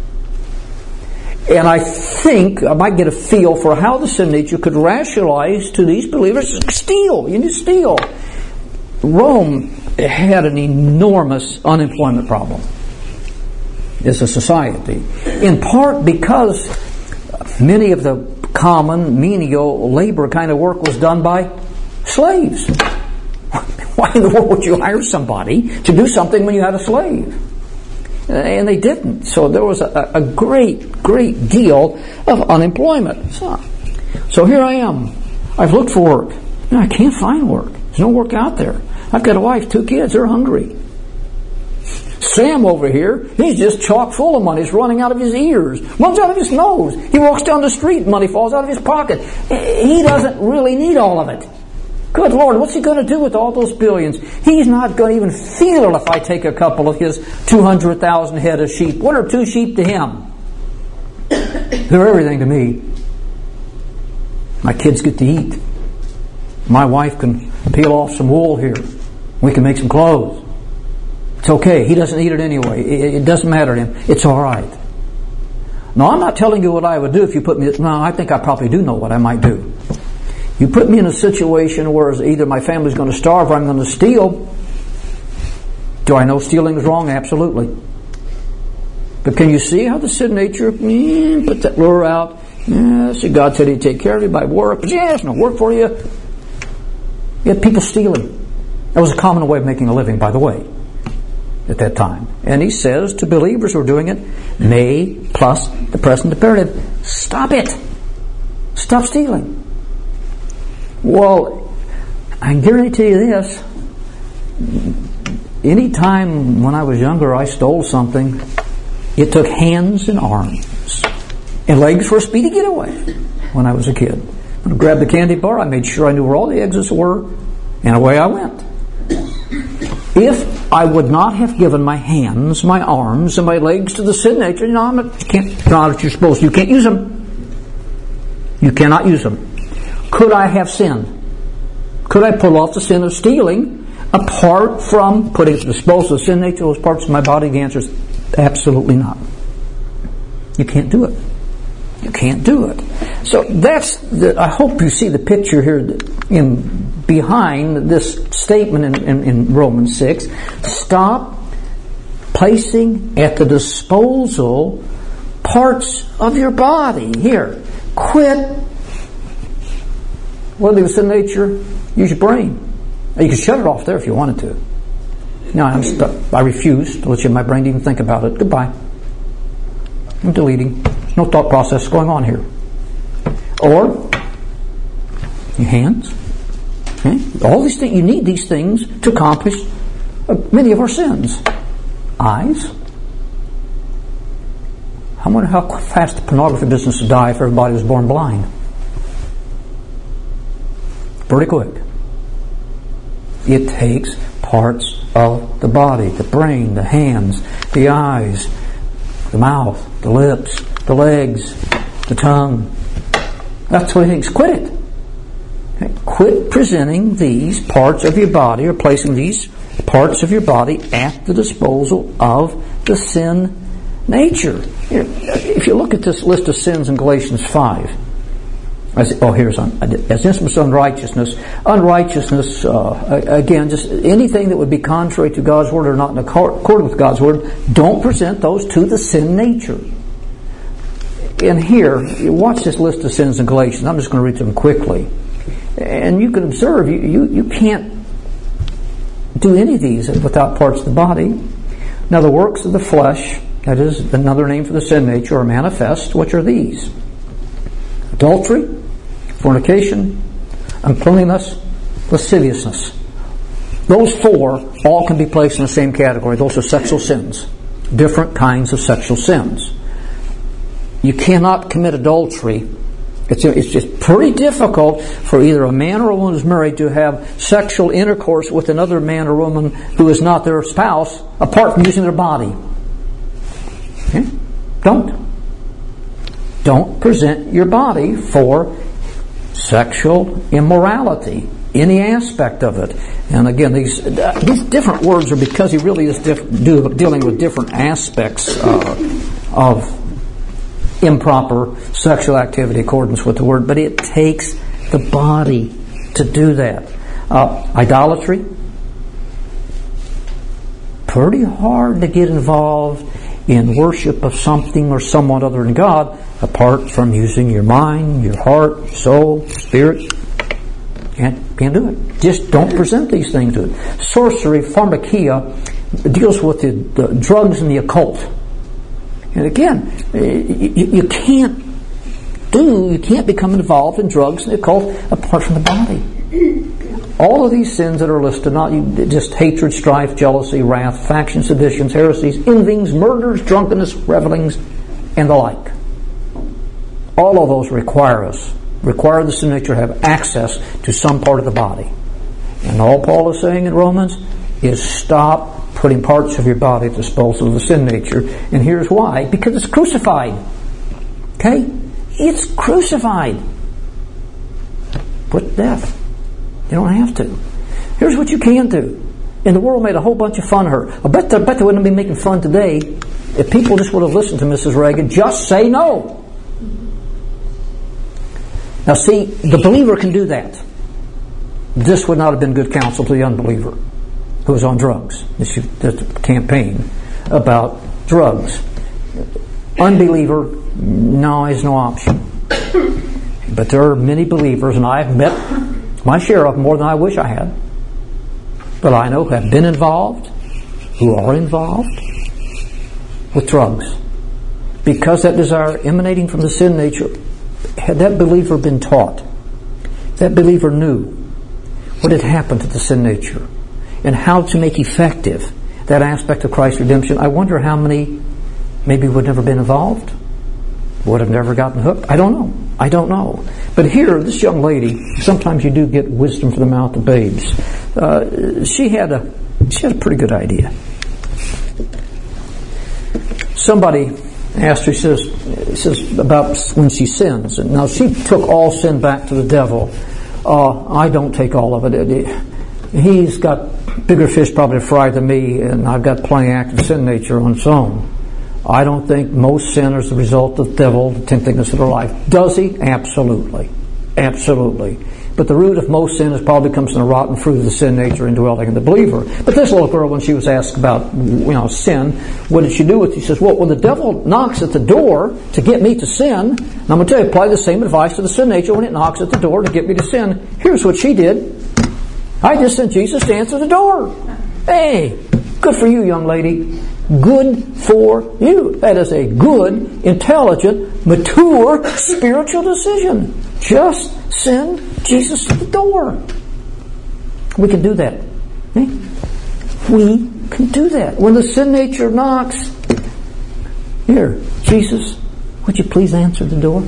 And I think I might get a feel for how the sin nature could rationalize to these believers, steal. You need to steal. Rome had an enormous unemployment problem as a society, in part because many of the common menial labor kind of work was done by slaves. Why in the world would you hire somebody to do something when you had a slave? And they didn't. So there was a, a great, great deal of unemployment. So, so here I am. I've looked for work. No, I can't find work. There's no work out there. I've got a wife, two kids. They're hungry. Sam over here, he's just chock full of money. It's running out of his ears. Runs out of his nose. He walks down the street, money falls out of his pocket. He doesn't really need all of it. Good Lord, what's he going to do with all those billions? He's not going to even feel it if I take a couple of his two hundred thousand head of sheep. What are two sheep to him? They're everything to me. My kids get to eat. My wife can peel off some wool here. We can make some clothes. It's okay. He doesn't need it anyway. It doesn't matter to him. It's all right. Now, I'm not telling you what I would do if you put me... No, I think I probably do know what I might do. You put me in a situation where either my family's going to starve or I'm going to steal. Do I know stealing is wrong? Absolutely. But can you see how the sin nature mm, put that lure out? Yeah, see, God said He'd take care of you by work. But yeah, there's no work for you. You had people stealing. That was a common way of making a living, by the way, at that time. And He says to believers who are doing it, may plus the present imperative, stop it. Stop stealing. Well, I can guarantee you this. Any time when I was younger I stole something, it took hands and arms and legs for a speedy getaway when I was a kid. When I grabbed the candy bar, I made sure I knew where all the exits were, and away I went. If I would not have given my hands, my arms, and my legs to the sin nature, you know, I'm not, you can't, not what you're supposed to. You can't use them. You cannot use them. Could I have sinned? Could I pull off the sin of stealing apart from putting at the disposal of the sin nature, those parts of my body? The answer is absolutely not. You can't do it. You can't do it. So that's the, I hope you see the picture here in behind this statement in, in, in Romans six. Stop placing at the disposal parts of your body. Here, quit. What is sin nature? Use your brain. You can shut it off there if you wanted to. No, I'm stuck. I refuse to let you in my brain to even think about it. Goodbye. I'm deleting. There's no thought process going on here. Or your hands. Okay? All these things. You need these things to accomplish uh, many of our sins. Eyes. I wonder how fast the pornography business would die if everybody was born blind. Pretty quick. It takes parts of the body, the brain, the hands, the eyes, the mouth, the lips, the legs, the tongue. That's what it takes. Quit it. Okay? Quit presenting these parts of your body or placing these parts of your body at the disposal of the sin nature. If you look at this list of sins in Galatians five, as, oh, here's on, as instruments of unrighteousness. Unrighteousness, uh, again, just anything that would be contrary to God's Word or not in accord with God's Word, don't present those to the sin nature. And here, you watch this list of sins in Galatians. I'm just going to read them quickly. And you can observe, you, you, you can't do any of these without parts of the body. Now the works of the flesh, that is another name for the sin nature, are manifest. Which are these? Adultery, fornication, uncleanness, lasciviousness. Those four all can be placed in the same category. Those are sexual sins. Different kinds of sexual sins. You cannot commit adultery. It's, it's just pretty difficult for either a man or a woman who's married to have sexual intercourse with another man or woman who is not their spouse, apart from using their body. Okay? Don't. Don't present your body for sexual immorality, any aspect of it. And again, these uh, these different words are because he really is diff- do, dealing with different aspects uh, of improper sexual activity in accordance with the Word. But it takes the body to do that. Uh, idolatry. Pretty hard to get involved in worship of something or someone other than God, apart from using your mind, your heart, your soul, spirit. Can't, can't do it. Just don't present these things to it. Sorcery, pharmakia, deals with the, the drugs and the occult. And again, you, you can't do, you can't become involved in drugs and the occult apart from the body. All of these sins that are listed, not just hatred, strife, jealousy, wrath, faction, seditions, heresies, envyings, murders, drunkenness, revelings, and the like. All of those require us, require the sin nature to have access to some part of the body. And all Paul is saying in Romans is stop putting parts of your body at the disposal of the sin nature. And here's why. Because it's crucified. Okay? It's crucified. Put death. You don't have to. Here's what you can do. And the world made a whole bunch of fun of her. I bet, I bet they wouldn't be making fun today if people just would have listened to Missus Reagan. Just say no. Now see, the believer can do that. This would not have been good counsel to the unbeliever who was on drugs. This is a campaign about drugs. Unbeliever, no, is no option. But there are many believers, and I've met my share of them, more than I wish I had, but I know have been involved, who are involved with drugs. Because that desire emanating from the sin nature, had that believer been taught, that believer knew what had happened to the sin nature and how to make effective that aspect of Christ's redemption, I wonder how many maybe would never been involved, would have never gotten hooked. I don't know. I don't know. But here, this young lady, sometimes you do get wisdom from the mouth of babes. Uh, she had a she had a pretty good idea. Somebody asked her, he says, he says about when she sins. And now she took all sin back to the devil. Uh, I don't take all of it. He's got bigger fish probably to fry than me, and I've got plenty of active sin nature on its own. I don't think most sin is the result of the devil tempting us in our life. Does he? Absolutely. Absolutely. But the root of most sin is probably comes from the rotten fruit of the sin nature indwelling in the believer. But this little girl, when she was asked about, you know, sin, what did she do with it? She says, well, when the devil knocks at the door to get me to sin, and I'm going to tell you, apply the same advice to the sin nature when it knocks at the door to get me to sin. Here's what she did. I just sent Jesus to answer the door. Hey, good for you, young lady. Good for you. That is a good, intelligent, mature, spiritual decision. Just send Jesus to the door. We can do that. Okay? We can do that. When the sin nature knocks, Here, Jesus, would you please answer the door?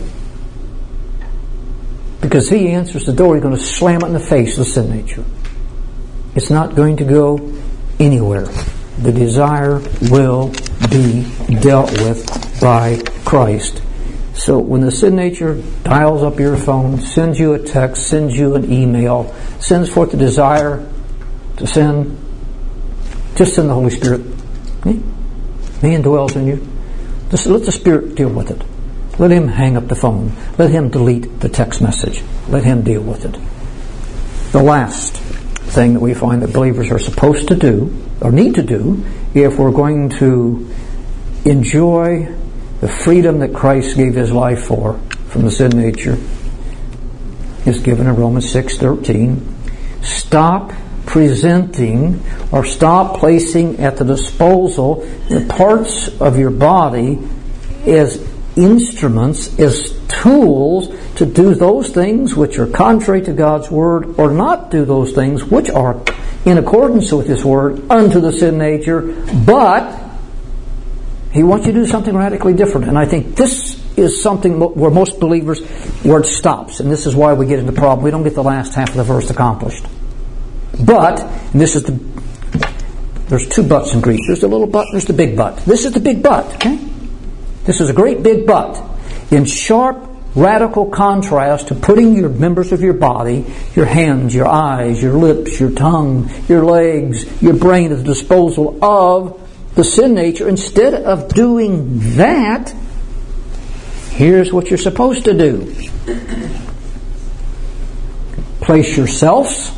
Because He answers the door, He's going to slam it in the face of the sin nature. It's not going to go anywhere. The desire will be dealt with by Christ. So when the sin nature dials up your phone, sends you a text, sends you an email, sends forth the desire to sin, just send the Holy Spirit. He indwells in you. Just let the Spirit deal with it. Let Him hang up the phone. Let Him delete the text message. Let Him deal with it. The last thing that we find that believers are supposed to do, or need to do, if we're going to enjoy the freedom that Christ gave His life for from the sin nature, is given in Romans six thirteen. Stop presenting or stop placing at the disposal the parts of your body as instruments, as tools to do those things which are contrary to God's Word, or not do those things which are in accordance with His Word unto the sin nature, but He wants you to do something radically different. And I think this is something where most believers, where it stops. And this is why we get into the problem. We don't get the last half of the verse accomplished. But, and this is the, there's two buts in Greek. There's the little but, there's the big but. This is the big but, okay? This is a great big but. In sharp, radical contrast to putting your members of your body, your hands, your eyes, your lips, your tongue, your legs, your brain at the disposal of the sin nature. Instead of doing that, here's what you're supposed to do. Place yourselves,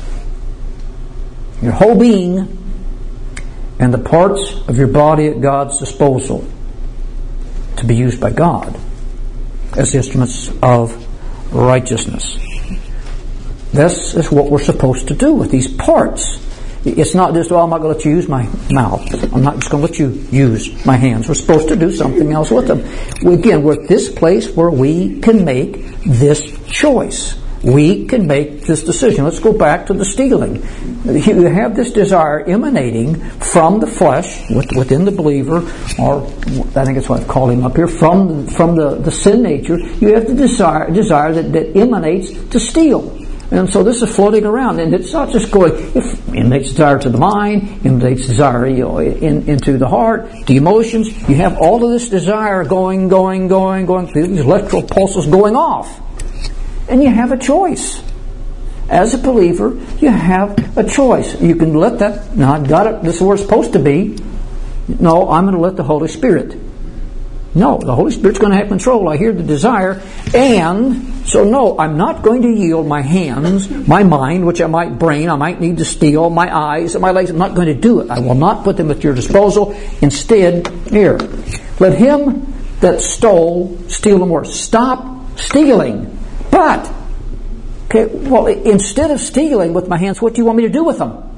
your whole being, and the parts of your body at God's disposal to be used by God as instruments of righteousness. This is what we're supposed to do with these parts. It's not just, well, I'm not going to let you use my mouth. I'm not just going to let you use my hands. We're supposed to do something else with them. Again, we're at this place where we can make this choice. We can make this decision. Let's go back to the stealing. You have this desire emanating from the flesh, within the believer, or I think that's what I've called him up here, from, from the, the sin nature. You have the desire, desire that, that emanates to steal. And so this is floating around, and it's not just going, it emanates desire to the mind, emanates desire, you know, in, into the heart, the emotions. You have all of this desire going, going, going, going, these electrical pulses going off. And you have a choice. As a believer, you have a choice. You can let that, no, I've got it, this is where it's supposed to be. No, I'm going to let the Holy Spirit. No, the Holy Spirit's going to have control. I hear the desire, and so no, I'm not going to yield my hands, my mind, which I might brain, I might need to steal, my eyes, my legs. I'm not going to do it. I will not put them at your disposal. Instead, here, let him that stole steal no more. Stop stealing. But, okay, well, instead of stealing with my hands, what do you want me to do with them?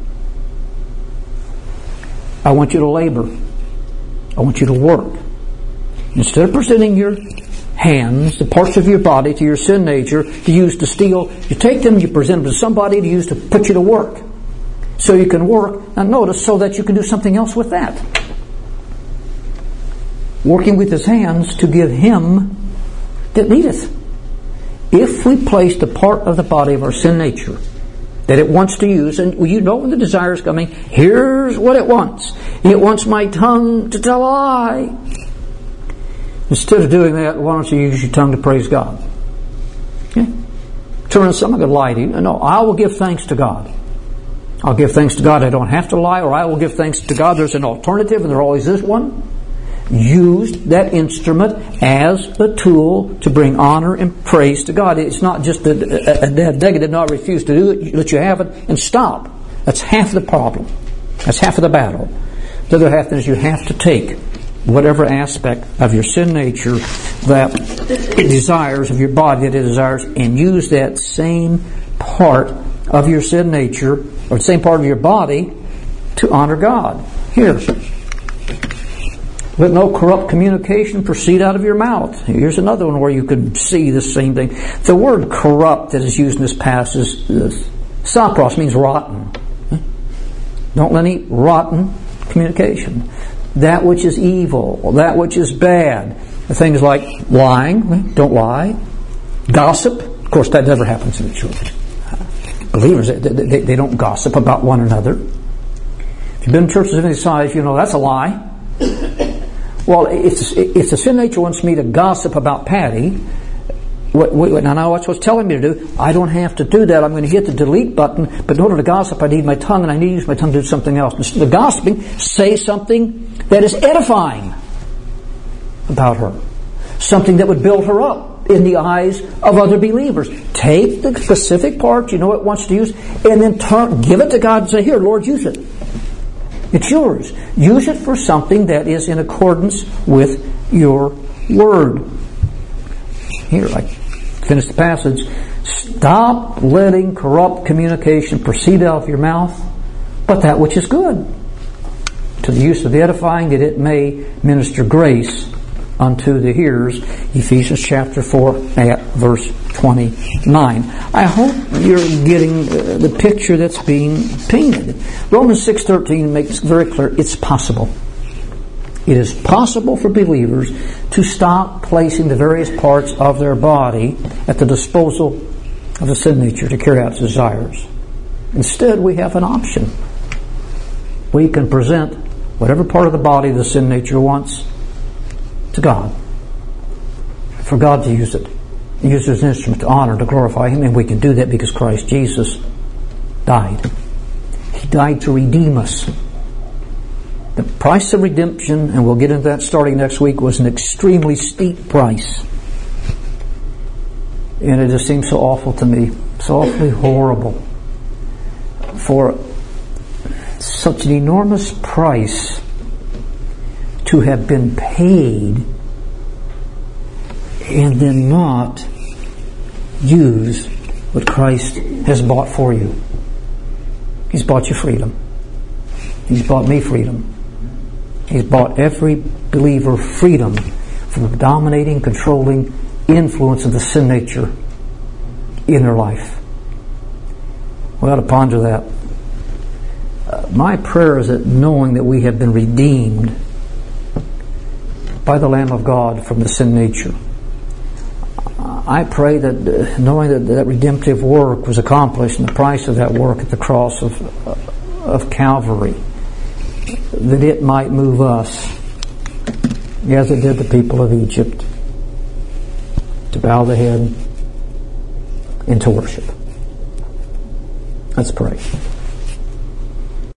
I want you to labor. I want you to work. Instead of presenting your hands, the parts of your body, to your sin nature to use to steal, you take them, you present them to somebody to use to put you to work. So you can work, now notice, so that you can do something else with that. Working with his hands to give him that needeth. If we place the part of the body of our sin nature that it wants to use, and you know when the desire is coming, here's what it wants. It wants my tongue to tell a lie. Instead of doing that, why don't you use your tongue to praise God? Okay? Turn on something, I'm going to lie to you. No, I will give thanks to God. I'll give thanks to God I don't have to lie, or I will give thanks to God there's an alternative, and there always is one. Used that instrument as a tool to bring honor and praise to God. It's not just a, a, a negative, no, I refuse to do it, you let you have it, and stop. That's half the problem. That's half of the battle. The other half is you have to take whatever aspect of your sin nature that it desires, of your body that it desires, and use that same part of your sin nature, or the same part of your body, to honor God. Here. Let no corrupt communication proceed out of your mouth. Here's another one where you could see the same thing. The word corrupt that is used in this passage, is, sapros, means rotten. Don't let any rotten communication. that which is evil, that which is bad. Things like lying, don't lie. Gossip, of course that never happens in the church. Believers, they, they, they don't gossip about one another. If you've been in churches of any size, you know that's a lie. Well, if, if the sin nature wants me to gossip about Patty, what, what, now what's what's telling me to do? I don't have to do that. I'm going to hit the delete button, but in order to gossip, I need my tongue, and I need to use my tongue to do something else. Instead of gossiping, say something that is edifying about her. Something that would build her up in the eyes of other believers. Take the specific part you know it wants to use, and then turn, give it to God and say, here, Lord, use it. It's yours. Use it for something that is in accordance with your word. Here, I finish the passage. Stop letting corrupt communication proceed out of your mouth, but that which is good, to the use of the edifying, that it may minister grace unto the hearers. Ephesians chapter four at verse twenty-nine. I hope you're getting the picture that's being painted. Romans six thirteen makes very clear it's possible. It is possible for believers to stop placing the various parts of their body at the disposal of the sin nature to carry out its desires. Instead, we have an option. We can present whatever part of the body the sin nature wants to God, for God to use it, use it as an instrument to honor, to glorify Him, and we can do that because Christ Jesus died. He died to redeem us. The price of redemption, and we'll get into that starting next week, was an extremely steep price. And it just seems so awful to me, so awfully horrible, for such an enormous price to have been paid and then not use what Christ has bought for you. He's bought you freedom. He's bought me freedom. He's bought every believer freedom from the dominating, controlling influence of the sin nature in their life. We ought to ponder that. Uh, my prayer is that knowing that we have been redeemed by the Lamb of God from the sin nature, I pray that uh, knowing that that redemptive work was accomplished and the price of that work at the cross of, uh, of Calvary, that it might move us, as it did the people of Egypt, to bow the head and to worship. Let's pray.